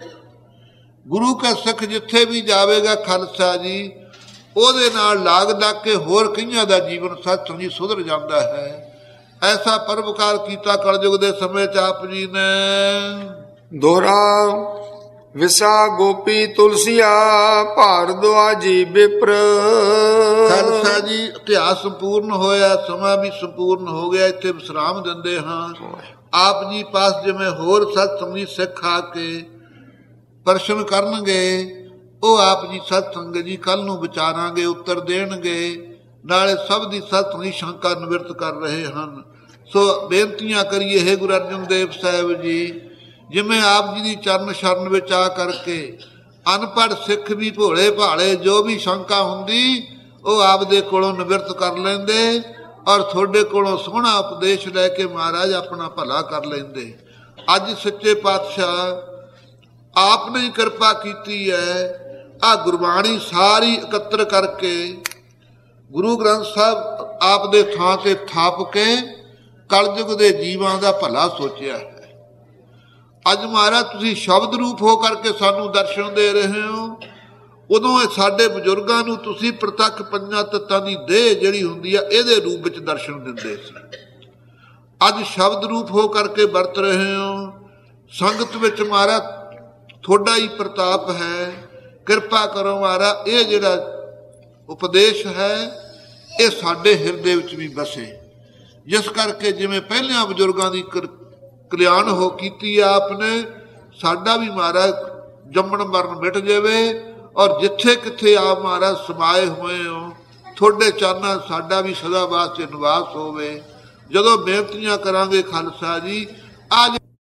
ਗੁਰੂ ਕਾ ਸਿੱਖ ਜਿੱਥੇ ਵੀ ਜਾਵੇਗਾ ਖਾਲਸਾ ਜੀ ਉਹਦੇ ਨਾਲ ਲਾਗ ਲੱਗ ਕੇ ਹੋਰ ਕਈਆਂ ਦਾ ਜੀਵਨ ਸਤਿ ਜੀ ਸੁਧਰ ਜਾਂਦਾ ਹੈ। ਐਸਾ ਪਰਵਕਾਰ ਕੀਤਾ ਕਲਯੁਗ ਦੇ ਸਮੇਂ ਚ ਆਪ ਜੀ ਨੇ। ਦੋਹਰਾ ਵਿਸਾ ਗੋਪੀ ਤੁਲਸੀਆ ਭਾਰਦਵਾਜੀ ਵਿਪਰ। ਖਾਲਸਾ ਜੀ ਇਤਿਹਾਸ ਸੰਪੂਰਨ ਹੋਇਆ, ਸਮਾਂ ਵੀ ਸੰਪੂਰਨ ਹੋ ਗਿਆ, ਇੱਥੇ ਵਿਸਰਾਮ ਦਿੰਦੇ ਹਾਂ। ਆਪ ਜੀ ਪਾਸ ਜਿਵੇਂ ਹੋਰ ਸਤ ਸੰਗੀ ਸਿੱਖ ਆ ਕੇ ਪ੍ਰਸ਼ਨ ਕਰਨਗੇ, ਉਹ ਆਪ ਜੀ ਸਤ ਸੰਗਤ ਜੀ ਕੱਲ ਨੂੰ ਵਿਚਾਰਾਂਗੇ, ਉੱਤਰ ਦੇਣਗੇ। ਨਾਲੇ ਸਭ ਦੀ ਸਤ ਸੰਗੀ ਸ਼ੰਕਾ ਨਿਵਰਤ ਕਰ ਰਹੇ ਹਨ। ਸੋ ਬੇਨਤੀਆਂ ਕਰੀਏ, ਹੈ ਗੁਰੂ ਅਰਜਨ ਦੇਵ ਸਾਹਿਬ ਜੀ, ਜਿਵੇਂ ਆਪ ਜੀ ਦੀ ਚਰਨ ਸ਼ਰਨ ਵਿੱਚ ਆ ਕਰਕੇ ਅਨਪੜ੍ਹ ਸਿੱਖ ਵੀ ਭੋਲੇ ਭਾਲੇ ਜੋ ਵੀ ਸ਼ੰਕਾ ਹੁੰਦੀ ਉਹ ਆਪਦੇ ਕੋਲੋਂ ਨਿਵਰਤ ਕਰ ਲੈਂਦੇ, ਔਰ ਤੁਹਾਡੇ ਕੋਲੋਂ ਸੋਹਣਾ ਉਪਦੇਸ਼ ਲੈ ਕੇ ਮਹਾਰਾਜ ਆਪਣਾ ਭਲਾ ਕਰ ਲੈਂਦੇ। ਅੱਜ ਸੱਚੇ ਪਾਤਸ਼ਾਹ ਆਪ ਨੇ ਕਿਰਪਾ ਕੀਤੀ ਹੈ। ਆ ਗੁਰਬਾਣੀ ਸਾਰੀ ਇਕੱਤਰ ਕਰਕੇ ਗੁਰੂ ਗ੍ਰੰਥ ਸਾਹਿਬ ਆਪ ਦੇ ਥਾਂ ਤੇ ਥਾਪ ਕੇ ਕਲਯੁਗ ਦੇ ਜੀਵਾਂ ਦਾ ਭਲਾ ਸੋਚਿਆ ਹੈ। ਅੱਜ ਮਹਾਰਾਜ ਤੁਸੀਂ ਸ਼ਬਦ ਰੂਪ ਹੋ ਕਰਕੇ ਸਾਨੂੰ ਦਰਸ਼ਨ ਦੇ ਰਹੇ ਹੋ। ਉਦੋਂ ਇਹ ਸਾਡੇ ਬਜ਼ੁਰਗਾਂ ਨੂੰ ਤੁਸੀਂ ਪ੍ਰਤੱਖ ਪੰਜਾਂ ਤੱਤਾਂ ਦੀ ਦੇਹ ਜਿਹੜੀ ਹੁੰਦੀ ਆ ਇਹਦੇ ਰੂਪ ਵਿੱਚ ਦਰਸ਼ਨ ਦਿੰਦੇ ਸੀ। ਅੱਜ ਸ਼ਬਦ ਰੂਪ ਹੋ ਕਰਕੇ ਵਰਤ ਰਹੇ ਹੋ। ਸੰਗਤ ਵਿੱਚ ਮਹਾਰਾਜ ਤੁਹਾਡਾ ਹੀ ਪ੍ਰਤਾਪ ਹੈ। ਕਿਰਪਾ ਕਰੋ ਮਹਾਰਾਜ, ਇਹ ਜਿਹੜਾ ਉਪਦੇਸ਼ ਹੈ ਇਹ ਸਾਡੇ ਹਿਰਦੇ ਵਿੱਚ ਵੀ ਬਸੇ, ਜਿਸ ਕਰਕੇ ਜਿਵੇਂ ਪਹਿਲਿਆਂ ਬਜ਼ੁਰਗਾਂ ਦੀ ਕਲਿਆਣ ਹੋ ਕੀਤੀ ਆਪ ਨੇ, ਸਾਡਾ ਵੀ ਮਹਾਰਾਜ ਜੰਮਣ ਮਰਨ ਮਿਟ ਜਾਵੇ। ਔਰ ਜਿੱਥੇ ਕਿੱਥੇ ਆਪ ਮਹਾਰਾਜ ਸਮਾਏ ਹੋਏ ਹੋ ਤੁਹਾਡੇ ਚਰਨਾਂ ਸਾਡਾ ਵੀ ਸਦਾ ਵਾਸਤੇ ਨਿਵਾਸ ਹੋਵੇ। ਜਦੋਂ ਬੇਨਤੀਆਂ ਕਰਾਂਗੇ ਖਾਲਸਾ ਜੀ, ਅੱਜ